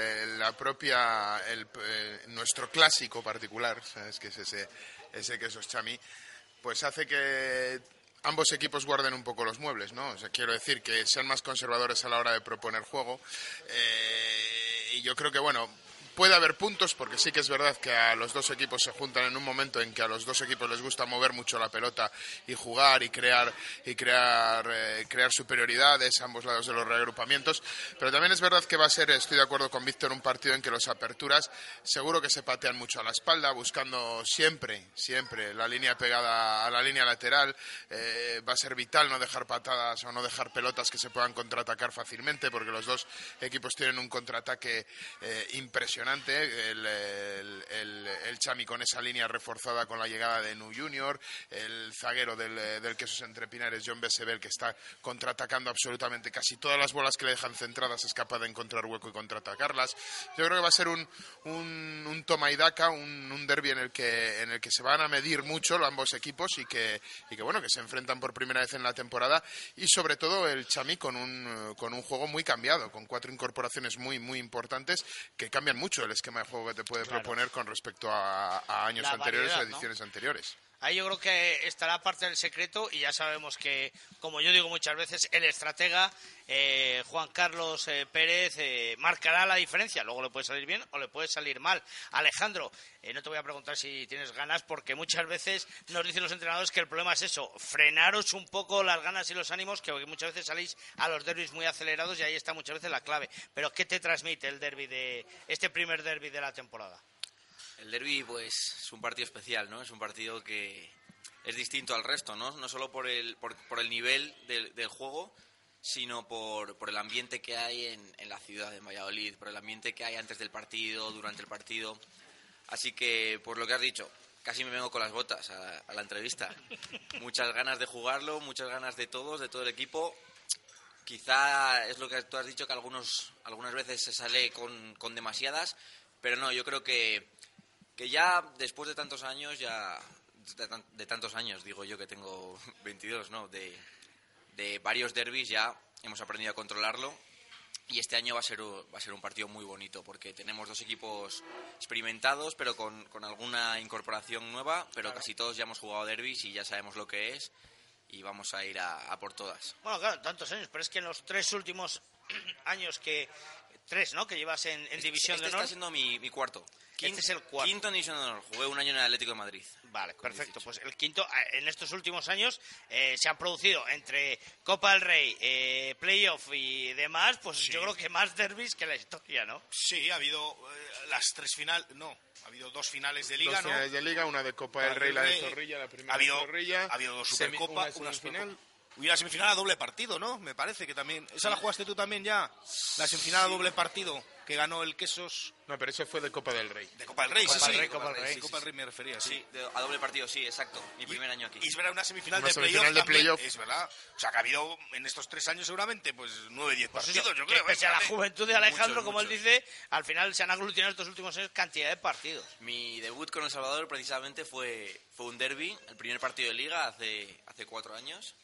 nuestro clásico particular, ¿sabes? Que es ese Quesos Chami, pues hace que ambos equipos guarden un poco los muebles, ¿no? O sea, quiero decir que sean más conservadores a la hora de proponer juego. Y yo creo que, bueno, puede haber puntos, porque sí que es verdad que a los dos equipos se juntan en un momento en que a los dos equipos les gusta mover mucho la pelota y jugar y crear superioridades a ambos lados de los reagrupamientos, pero también es verdad que va a ser, estoy de acuerdo con Víctor, un partido en que las aperturas seguro que se patean mucho a la espalda, buscando siempre la línea pegada a la línea lateral. Va a ser vital no dejar patadas o no dejar pelotas que se puedan contraatacar fácilmente, porque los dos equipos tienen un contraataque impresionante. El Chami con esa línea reforzada con la llegada de Nu Junior, el zaguero del Quesos Entre Pinares, John Besebel, que está contraatacando absolutamente casi todas las bolas que le dejan centradas, es capaz de encontrar hueco y contraatacarlas. Yo creo que va a ser un toma y daca, un derbi en el que se van a medir mucho ambos equipos y que bueno, que se enfrentan por primera vez en la temporada, y sobre todo el Chami con un juego muy cambiado, con 4 incorporaciones muy muy importantes que cambian mucho el esquema de juego que te puede proponer con respecto a años anteriores o ediciones anteriores. Ahí yo creo que estará parte del secreto, y ya sabemos que, como yo digo muchas veces, el estratega Juan Carlos Pérez marcará la diferencia. Luego le puede salir bien o le puede salir mal. Alejandro, no te voy a preguntar si tienes ganas, porque muchas veces nos dicen los entrenadores que el problema es eso, frenaros un poco las ganas y los ánimos, que muchas veces salís a los derbis muy acelerados, y ahí está muchas veces la clave. Pero ¿qué te transmite el derbi de este primer derbi de la temporada? El derbi, pues, es un partido especial, ¿no? Es un partido que es distinto al resto, ¿no? No solo por el nivel del juego, sino por el ambiente que hay en la ciudad de Valladolid, por el ambiente que hay antes del partido, durante el partido. Así que, por lo que has dicho, casi me vengo con las botas a la entrevista. Muchas ganas de jugarlo, muchas ganas de todos, de todo el equipo. Quizá es lo que tú has dicho, que algunas veces se sale con demasiadas, pero no, yo creo que ya después de tantos años, de tantos años, digo yo que tengo 22, ¿no? De varios derbis ya hemos aprendido a controlarlo, y este año va a ser un partido muy bonito, porque tenemos dos equipos experimentados, pero con alguna incorporación nueva, pero claro, casi todos ya hemos jugado derbis y ya sabemos lo que es, y vamos a ir a por todas. Bueno, claro, tantos años, pero es que en los 3 últimos años ¿no? Que llevas en División de Honor. Está siendo mi cuarto. Este es el cuarto. Quinto en División de Honor. Jugué un año en el Atlético de Madrid. Vale, perfecto. 18. Pues el quinto. En estos últimos años se han producido entre Copa del Rey, Playoff y demás, pues sí, yo creo que más derbis que la historia, ¿no? Sí, ha habido las 3 finales, no, ha habido 2 finales de Liga, 2 finales de Liga, una de Copa del Rey, la de Zorrilla, la primera de Zorrilla. Ha habido 2 Supercopa, una semifinal. Y la semifinal a doble partido, ¿no? Me parece que también. ¿Esa la jugaste tú también ya? La semifinal a doble partido que ganó el Quesos. No, pero eso fue de Copa del Rey. De Copa del Rey, Copa del Rey me refería, sí. A doble partido, sí, exacto. Mi primer año aquí. Y es verdad, una semifinal de playoff. Es verdad. O sea, que ha habido en estos 3 años seguramente pues 9-10 partidos, yo creo. Pese a la juventud de Alejandro, como él dice, al final se han aglutinado estos últimos años cantidad de partidos. Mi debut con El Salvador precisamente fue un derbi, el primer partido de Liga hace 4 años.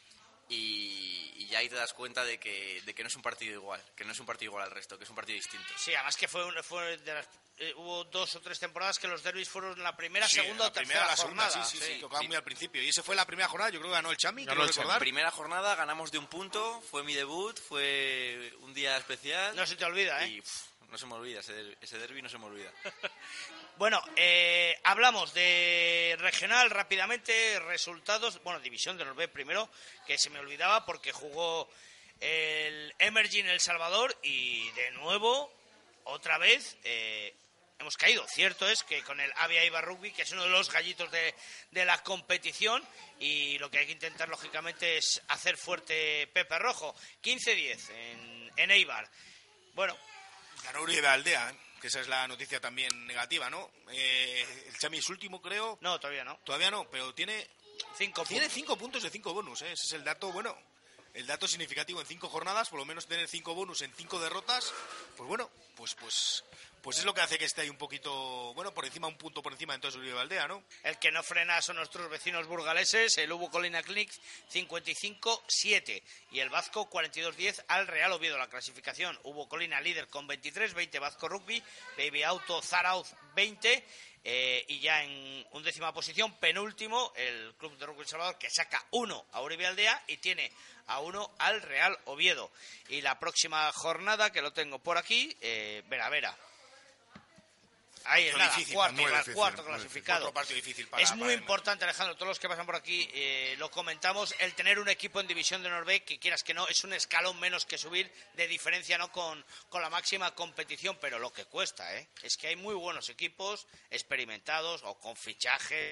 y ya ahí te das cuenta de que no es un partido igual, que no es un partido igual al resto, que es un partido distinto. Sí, además que fue de las, hubo 2 o 3 temporadas que los derbis fueron la primera, segunda o tercera jornada. Sí, tocaban muy al principio. Y ese fue la primera jornada, yo creo que ganó el Chami, quiero recordar. Primera jornada, ganamos de 1 punto, fue mi debut, fue un día especial. No se te olvida, ¿eh? Y no se me olvida, ese derbi no se me olvida. Bueno, hablamos de regional rápidamente, resultados, bueno, División de Norbe primero, que se me olvidaba porque jugó el Emerging El Salvador y de nuevo, otra vez, hemos caído. Cierto es que con el Avia Eibar Rugby, que es uno de los gallitos de la competición, y lo que hay que intentar lógicamente es hacer fuerte Pepe Rojo. 15-10 en Eibar. Bueno, ganó Uribe Aldea, que esa es la noticia también negativa, ¿no? El Chami es último, creo. No, todavía no. Todavía no, pero tiene 5 puntos de 5 bonus, ¿eh? Ese es el dato, bueno, el dato significativo en 5 jornadas, por lo menos tener 5 bonus en 5 derrotas, pues bueno, pues es lo que hace que esté ahí un poquito, bueno, por encima, un punto por encima entonces Uribe Aldea, ¿no? El que no frena son nuestros vecinos burgaleses, el Ubo Colina Clinic 55-7 y el Vasco 42-10 al Real Oviedo. La clasificación, Ubo Colina líder con 23, 20 Vasco Rugby, Baby Auto Zarauz 20 y ya en 11ª posición, penúltimo, el Club de Rugby El Salvador, que saca 1 a Uribe Aldea y tiene a 1 al Real Oviedo. Y la próxima jornada, que lo tengo por aquí, Vera. Ahí es nada, cuarto clasificado. Es muy importante, Alejandro, todos los que pasan por aquí lo comentamos, el tener un equipo en División de Norbe, que quieras que no, es un escalón menos que subir de diferencia, no con la máxima competición, pero lo que cuesta, es que hay muy buenos equipos experimentados o con fichaje.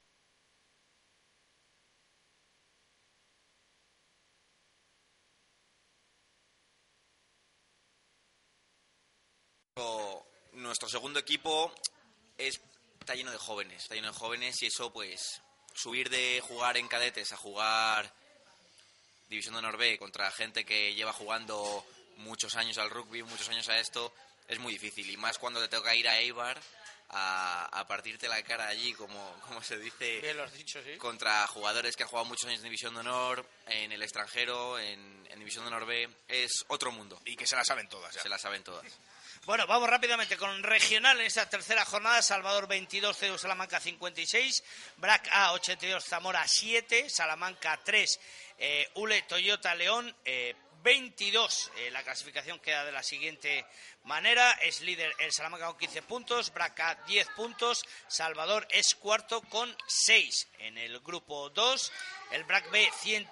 Nuestro segundo equipo está lleno de jóvenes y eso, pues, subir de jugar en cadetes a jugar División de Norbe contra gente que lleva jugando muchos años al rugby, muchos años a esto, es muy difícil, y más cuando te toca ir a Eibar a partirte la cara allí, como se dice. Bien lo has dicho, sí. Contra jugadores que han jugado muchos años en División de Honor, en el extranjero, en División de Norbe, es otro mundo. Y que se la saben todas. Ya. Se la saben todas. Bueno, vamos rápidamente con regional en esta tercera jornada. Salvador 22, CEU Salamanca 56, BRAC A 82, Zamora 7, Salamanca 3, ULE Toyota León 22. La clasificación queda de la siguiente manera. Es líder el Salamanca con 15 puntos, BRAC A 10 puntos, Salvador es cuarto con 6. En el grupo 2, el BRAC B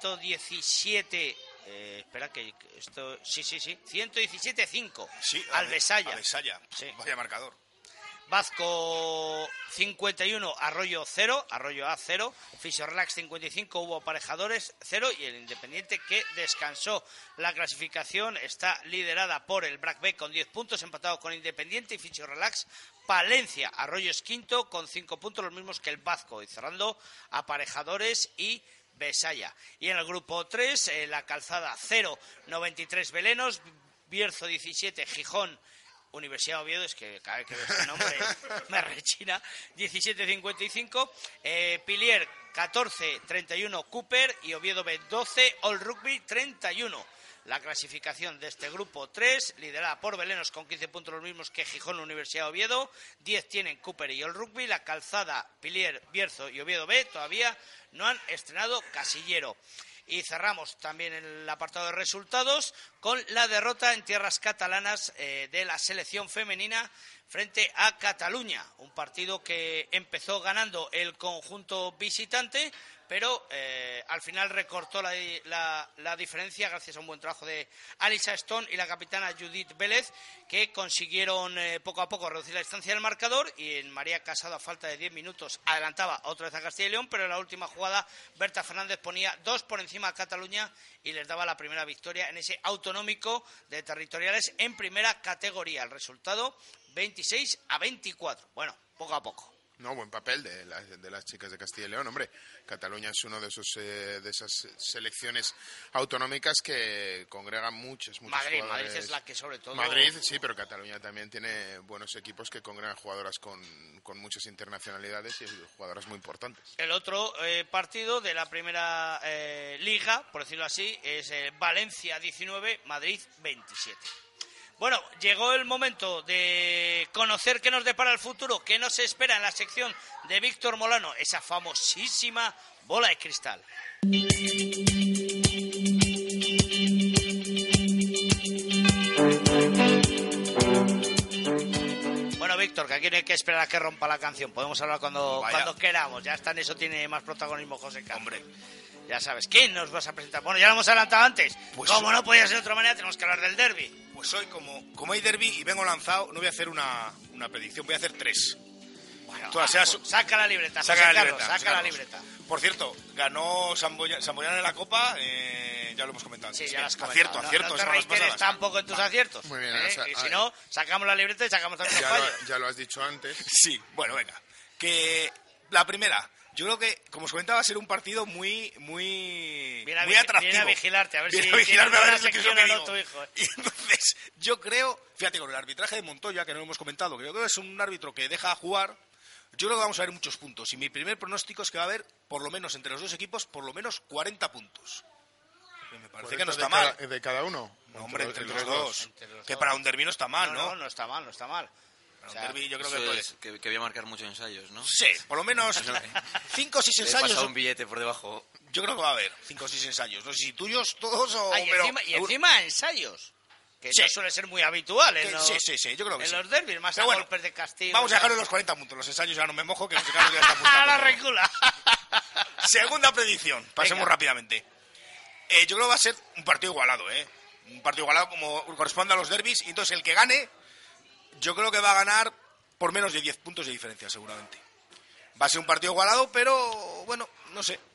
117... espera que esto... Sí, 117-5 al Besaya. Sí. Vaya marcador. Vasco 51, Arroyo 0, Arroyo A 0, Fisio Relax 55, hubo aparejadores 0 y el Independiente, que descansó. La clasificación está liderada por el BRAC B con 10 puntos, empatado con Independiente y Fisio Relax. Palencia, Arroyo es quinto con 5 puntos, los mismos que el Vasco, y cerrando aparejadores y Besaya. Y en el grupo 3, la Calzada 0, 93 Belenos, Bierzo 17, Gijón, Universidad de Oviedo, es que cada vez que veo este nombre me rechina, 17-55, Pilier 14, 31 Cooper y Oviedo B 12, All Rugby 31. La clasificación de este grupo 3, liderada por Belenos con 15 puntos, los mismos que Gijón, Universidad de Oviedo, 10 tienen Cooper y All Rugby. La Calzada, Pilier, Bierzo y Oviedo B todavía no han estrenado casillero. Y cerramos también el apartado de resultados con la derrota en tierras catalanas de la selección femenina frente a Cataluña. Un partido que empezó ganando el conjunto visitante, pero al final recortó la diferencia gracias a un buen trabajo de Alisa Stone y la capitana Judith Vélez, que consiguieron poco a poco reducir la distancia del marcador, y en María Casado, a falta de 10 minutos, adelantaba otra vez a Castilla y León, pero en la última jugada Berta Fernández ponía 2 por encima a Cataluña y les daba la primera victoria en ese autonómico de territoriales en primera categoría. El resultado 26-24. Bueno, poco a poco. No, buen papel de las chicas de Castilla y León, hombre. Cataluña es uno de esas selecciones autonómicas que congregan muchos jugadores. Madrid es la que sobre todo... Madrid, sí, pero Cataluña también tiene buenos equipos que congregan jugadoras con muchas internacionalidades y jugadoras muy importantes. El otro partido de la primera liga, por decirlo así, es Valencia 19, Madrid 27. Bueno, llegó el momento de conocer qué nos depara el futuro, qué nos espera en la sección de Víctor Molano, esa famosísima bola de cristal. Bueno, Víctor, que aquí no hay que esperar a que rompa la canción, podemos hablar cuando queramos, ya está en eso, tiene más protagonismo José Carlos. Hombre. Ya sabes, ¿quién nos vas a presentar? Bueno, ya lo hemos adelantado antes. Pues como no podía ser de otra manera, tenemos que hablar del derbi. Pues hoy, como hay derbi y vengo lanzado, no voy a hacer una predicción, voy a hacer 3. Bueno, saca la libreta, saca la libreta. Por cierto, ganó Samboyana en la Copa, ya lo hemos comentado. Sí, ya lo has comentado. Acierto. No te reiteres tampoco en tus aciertos. Muy bien. Y si no, sacamos la libreta y sacamos también los fallos. Ya lo has dicho antes. Sí, bueno, venga. Que la primera... Yo creo que, como os comentaba, va a ser un partido muy atractivo. Viene a vigilarte, a ver viene si a vigilarme, a ver qué es lo que digo. tu hijo. Y entonces, yo creo, fíjate, con el arbitraje de Montoya, que no lo hemos comentado, que yo creo que es un árbitro que deja jugar, yo creo que vamos a ver muchos puntos. Y mi primer pronóstico es que va a haber, por lo menos entre los dos equipos, por lo menos 40 puntos. Me parece que no está mal. ¿De cada uno? No, hombre, entre los dos. Que para un derbi no está mal, ¿no? No está mal. O sea, derbi yo creo que voy a marcar muchos ensayos, ¿no? Sí, por lo menos 5 o 6 ensayos. He pasado un billete por debajo. Yo creo que va a haber 5 o 6 ensayos. No sé si tuyos todos o... Y encima ensayos. Que no suele ser muy habitual en los, sí, yo creo que en los derbis, más a golpes de castigo. Vamos a dejarlo en los 40 puntos. Los ensayos ya no me mojo, que los ya está apuntando. ¡A la recula! Segunda predicción. Pasemos rápidamente. Yo creo que va a ser un partido igualado, Un partido igualado como corresponde a los derbis. Y entonces el que gane, yo creo que va a ganar por menos de 10 puntos de diferencia, seguramente. Va a ser un partido igualado, pero, bueno, no sé.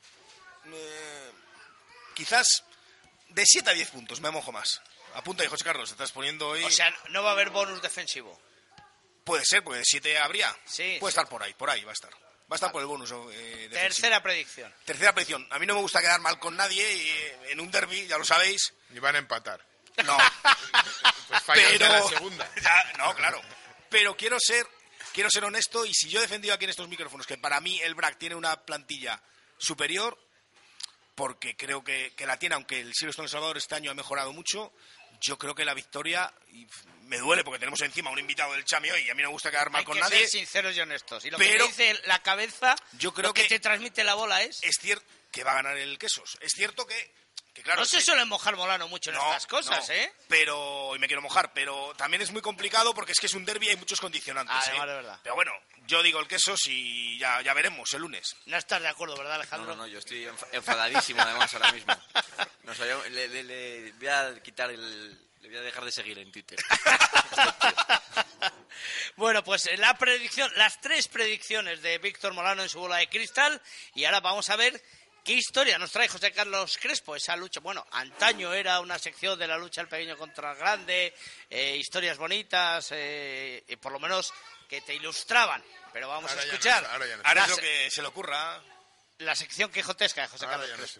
Quizás de 7 a 10 puntos, me mojo más. Apunta ahí, José Carlos, te estás poniendo hoy... O sea, no va a haber bonus defensivo. Puede ser, porque de 7 habría. Sí. Puede estar por ahí va a estar. Va a estar por el bonus defensivo. Tercera predicción. A mí no me gusta quedar mal con nadie y en un derbi, ya lo sabéis... Y van a empatar. No. Pues fallan de la segunda. No, claro. Pero quiero ser honesto, y si yo he defendido aquí en estos micrófonos que para mí el BRAC tiene una plantilla superior, porque creo que la tiene, aunque el Silverstone El Salvador este año ha mejorado mucho, yo creo que la victoria, y me duele porque tenemos encima un invitado del Chami hoy y a mí no me gusta quedar mal con nadie. Hay que ser sinceros y honestos. Y lo que dice la cabeza, yo creo lo que te transmite la bola es cierto que va a ganar el Quesos. Es cierto que claro, no se suele mojar Molano mucho en estas cosas, pero hoy me quiero mojar, pero también es muy complicado porque es que es un derbi y hay muchos condicionantes. De verdad. Pero bueno, yo digo el Quesos y ya veremos el lunes. No estás de acuerdo, ¿verdad, Alejandro? No, yo estoy enfadadísimo además ahora mismo. No sé, le voy a quitar le voy a dejar de seguir en Twitter. Bueno, pues las 3 predicciones de Víctor Molano en su bola de cristal, y ahora vamos a ver qué historia nos trae José Carlos Crespo, esa lucha. Bueno, antaño era una sección de la lucha del pequeño contra el grande, historias bonitas, por lo menos que te ilustraban. Pero vamos a escuchar. Ahora es lo que se le ocurra. La sección quijotesca de José Carlos Crespo.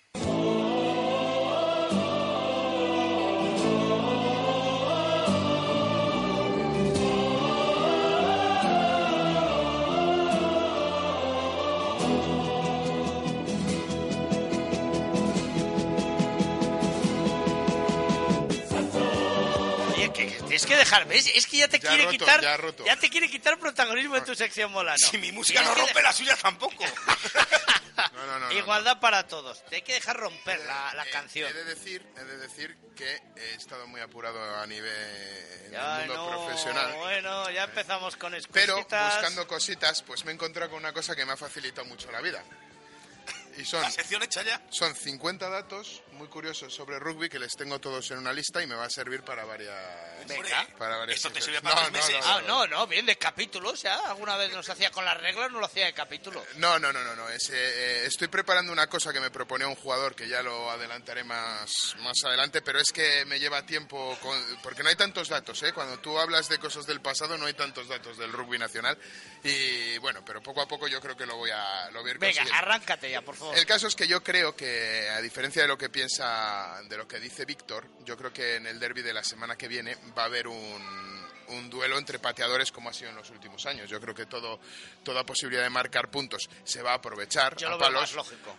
Es que dejar, ¿ves? Es que ya te quiere quitar protagonismo de tu sección, Molano. Si mi música no rompe la suya tampoco. No. Igualdad para todos. Te hay que dejar romper la canción. He de decir que he estado muy apurado a nivel en el mundo profesional. Bueno, ya empezamos con cositas. Pero buscando cositas, pues me he encontrado con una cosa que me ha facilitado mucho la vida. Y son, ¿la sección hecha ya? Son 50 datos muy curiosos sobre rugby que les tengo todos en una lista y me va a servir para varias... Venga. Para varias ¿Esto te secciones. sirve para 2 meses? No, bien, de capítulos, ya. Alguna vez nos hacía con las reglas, no lo hacía de capítulos. No. Estoy preparando una cosa que me proponía un jugador que ya lo adelantaré más adelante, pero es que me lleva tiempo, porque no hay tantos datos, ¿eh? Cuando tú hablas de cosas del pasado no hay tantos datos del rugby nacional y bueno, pero poco a poco yo creo que lo voy a ir consiguiendo. Venga, arráncate ya, por favor. El caso es que yo creo que, a diferencia de lo que de lo que dice Víctor, yo creo que en el derbi de la semana que viene va a haber un duelo entre pateadores como ha sido en los últimos años. Yo creo que toda posibilidad de marcar puntos se va a aprovechar a palos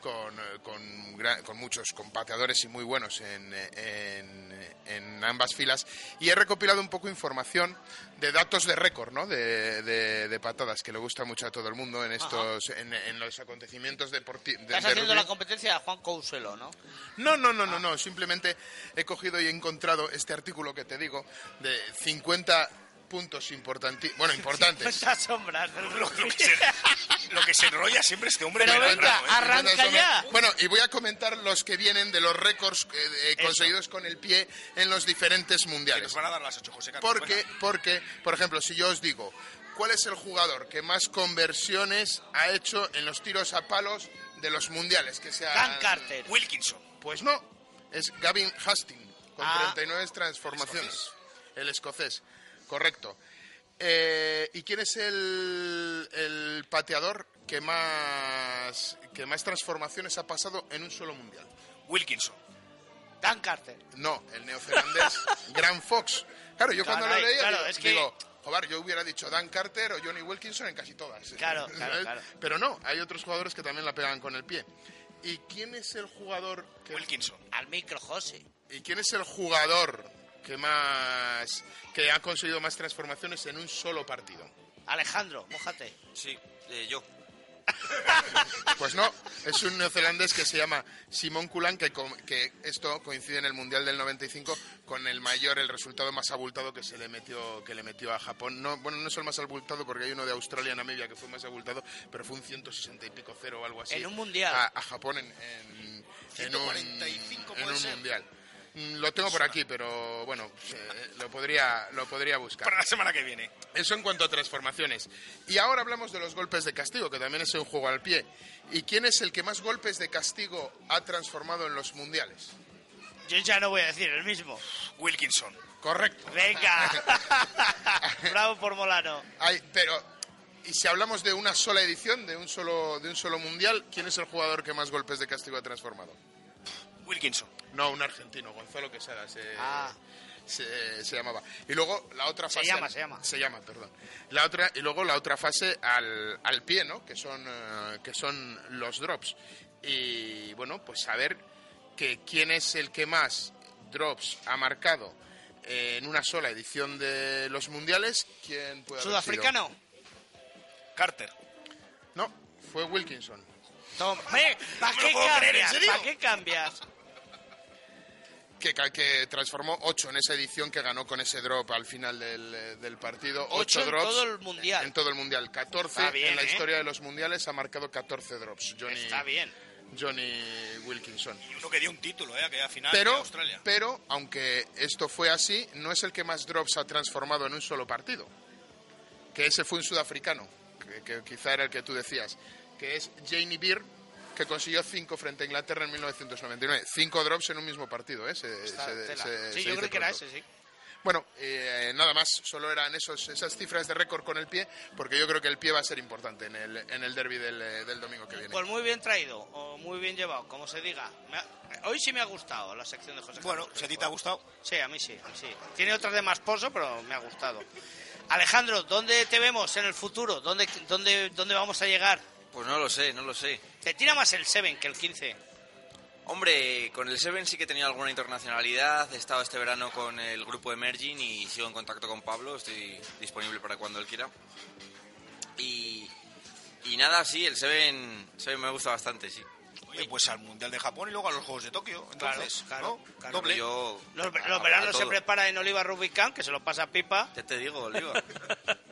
con pateadores y muy buenos en ambas filas. Y he recopilado un poco información de datos de récord, ¿no? De patadas, que le gusta mucho a todo el mundo en estos en los acontecimientos deportivos. Estás haciendo la competencia a Juan Couselo, ¿no? No. Simplemente he cogido y he encontrado este artículo que te digo de 50 puntos importantes. 50 sombras del rugby. Lo que se enrolla siempre este hombre. Pero venga, arranca ya. Bueno, y voy a comentar los que vienen de los récords conseguidos con el pie en los diferentes mundiales. Nos van a dar las 8, José Carlos. Porque, por ejemplo, si yo os digo, ¿cuál es el jugador que más conversiones ha hecho en los tiros a palos de los mundiales? Dan Carter. Wilkinson. Pues no, es Gavin Hastings, con 39 transformaciones. El escocés. Correcto. ¿Y quién es el pateador que más transformaciones ha pasado en un solo mundial? Wilkinson. Dan Carter. No, el neozelandés Grant Fox. Claro, yo cuando lo leía digo, joder, yo hubiera dicho Dan Carter o Johnny Wilkinson en casi todas. Claro. Pero no, hay otros jugadores que también la pegan con el pie. ¿Y quién es el jugador que... Wilkinson. Al micro, José. ¿Y quién es el jugador que ha conseguido más transformaciones en un solo partido? Alejandro, mójate. Sí, yo. Pues no, es un neozelandés que se llama Simon Cullen, que esto coincide en el Mundial del 95 con el resultado más abultado que le metió a Japón. No es el más abultado porque hay uno de Australia, Namibia, que fue más abultado, pero fue un 160 y pico 0 o algo así. En un mundial. A Japón en 145 un mundial. Lo tengo por aquí, pero bueno, lo podría buscar. Para la semana que viene. Eso en cuanto a transformaciones. Y ahora hablamos de los golpes de castigo, que también es un juego al pie. ¿Y quién es el que más golpes de castigo ha transformado en los mundiales? Yo ya no voy a decir el mismo. Wilkinson. Correcto. Venga. Bravo por Molano. Y si hablamos de una sola edición, de un solo mundial, ¿quién es el jugador que más golpes de castigo ha transformado? Wilkinson. No, un argentino, Gonzalo Quesada se llamaba. Y luego la otra fase... Se llama, perdón. Y luego la otra fase al pie, ¿no? Que son los drops. Y bueno, pues saber quién es el que más drops ha marcado en una sola edición de los mundiales. ¿Quién puede haber ¿Sudafricano? sido? Carter. No, fue Wilkinson. ¿Para qué cambias? Que transformó 8 en esa edición que ganó con ese drop al final del partido. 8 drops en todo el mundial. En todo el mundial. 14 bien, en la historia de los mundiales ha marcado 14 drops. Está bien. Johnny Wilkinson. Y uno que dio un título, aquella final de Australia. Pero, aunque esto fue así, no es el que más drops ha transformado en un solo partido. Que ese fue un sudafricano, que quizá era el que tú decías, que es Jamie Beer, que consiguió 5 frente a Inglaterra en 1999. 5 drops en un mismo partido, ¿eh? Sí, yo creo que era ese, sí. Bueno, nada más, solo eran esas cifras de récord con el pie, porque yo creo que el pie va a ser importante en el derbi del domingo que viene. Pues muy bien traído, o muy bien llevado, como se diga. Hoy sí me ha gustado la sección de José Carlos. Bueno, ¿si a ti te ha gustado? Sí, a mí sí. Tiene otras de más pozo, pero me ha gustado. Alejandro, ¿dónde te vemos en el futuro? ¿Dónde vamos a llegar? Pues no lo sé. ¿Te tira más el 7 que el 15? Hombre, con el 7 sí que he tenido alguna internacionalidad. He estado este verano con el grupo Emerging y sigo en contacto con Pablo. Estoy disponible para cuando él quiera. Y nada, sí, el 7 me gusta bastante, sí. Oye, pues al Mundial de Japón y luego a los Juegos de Tokio. Entonces, claro. Doble. Los veranos se prepara en Oliva Rubicán, que se lo pasa pipa. Ya te digo, Oliva.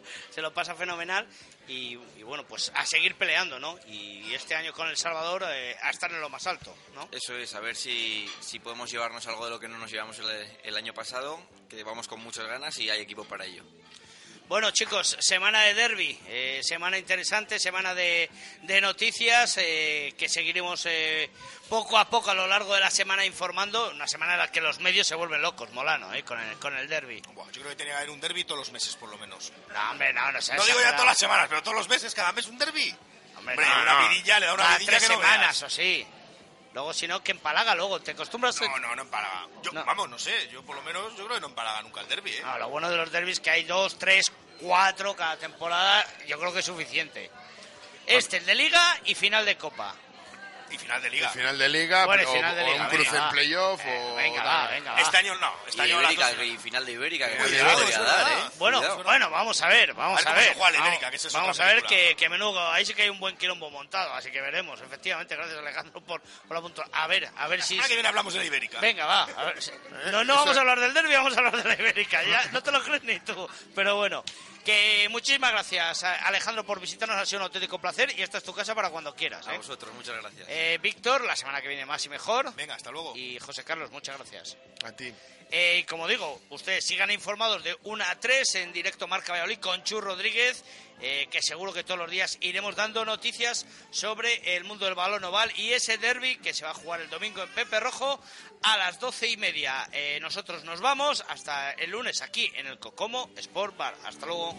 se lo pasa fenomenal y bueno, pues a seguir peleando, ¿no? Y este año con El Salvador a estar en lo más alto, ¿no? Eso es, a ver si podemos llevarnos algo de lo que no nos llevamos el año pasado, que vamos con muchas ganas y hay equipo para ello. Bueno, chicos, semana de derbi, semana interesante, semana de noticias que seguiremos poco a poco a lo largo de la semana informando. Una semana en la que los medios se vuelven locos, Molano, con el derbi. Bueno, yo creo que tenía que haber un derbi todos los meses, por lo menos. No, hombre, no digo ya todas las semanas, pero todos los meses, cada mes un derbi. Hombre, una vidilla, le da una vidilla que no veas. 3 semanas, o sí. Luego, si no, que empalaga luego. ¿Te acostumbras? No empalaga. Vamos, no sé. Yo, por lo menos, yo creo que no empalaga nunca el derbi, ¿eh? No, lo bueno de los derbis es que hay 2, 3, 4 cada temporada. Yo creo que es suficiente. El de Liga y final de Copa. Y final de Liga. Final de Liga, bueno, o un cruce en playoff. Venga, va. Este año no. Este año Ibérica, y final de Ibérica. Bueno, vamos a ver. Vamos a ver que menudo. Ahí sí que hay un buen quilombo montado, así que veremos. Efectivamente, gracias Alejandro por la puntuación. A ver si... La semana que viene hablamos de la Ibérica. Venga, va. A ver, no vamos a hablar del derbi, vamos a hablar de la Ibérica. Ya no te lo crees ni tú. Pero bueno, que muchísimas gracias, Alejandro, por visitarnos. Ha sido un auténtico placer y esta es tu casa para cuando quieras. A vosotros, muchas gracias. Víctor, la semana que viene más y mejor. Venga, hasta luego. Y José Carlos, muchas gracias. A ti. Y como digo, ustedes sigan informados de 1 a 3 en directo Marca Valladolid con Chus Rodríguez, que seguro que todos los días iremos dando noticias sobre el mundo del balón oval y ese derbi que se va a jugar el domingo en Pepe Rojo a las 12:30. Nosotros nos vamos hasta el lunes aquí en el Cocomo Sport Bar. Hasta luego.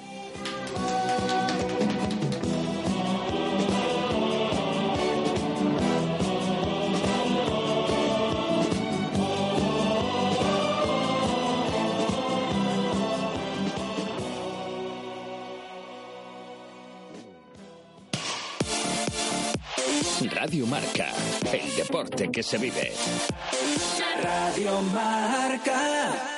Radio Marca, el deporte que se vive. Radio Marca.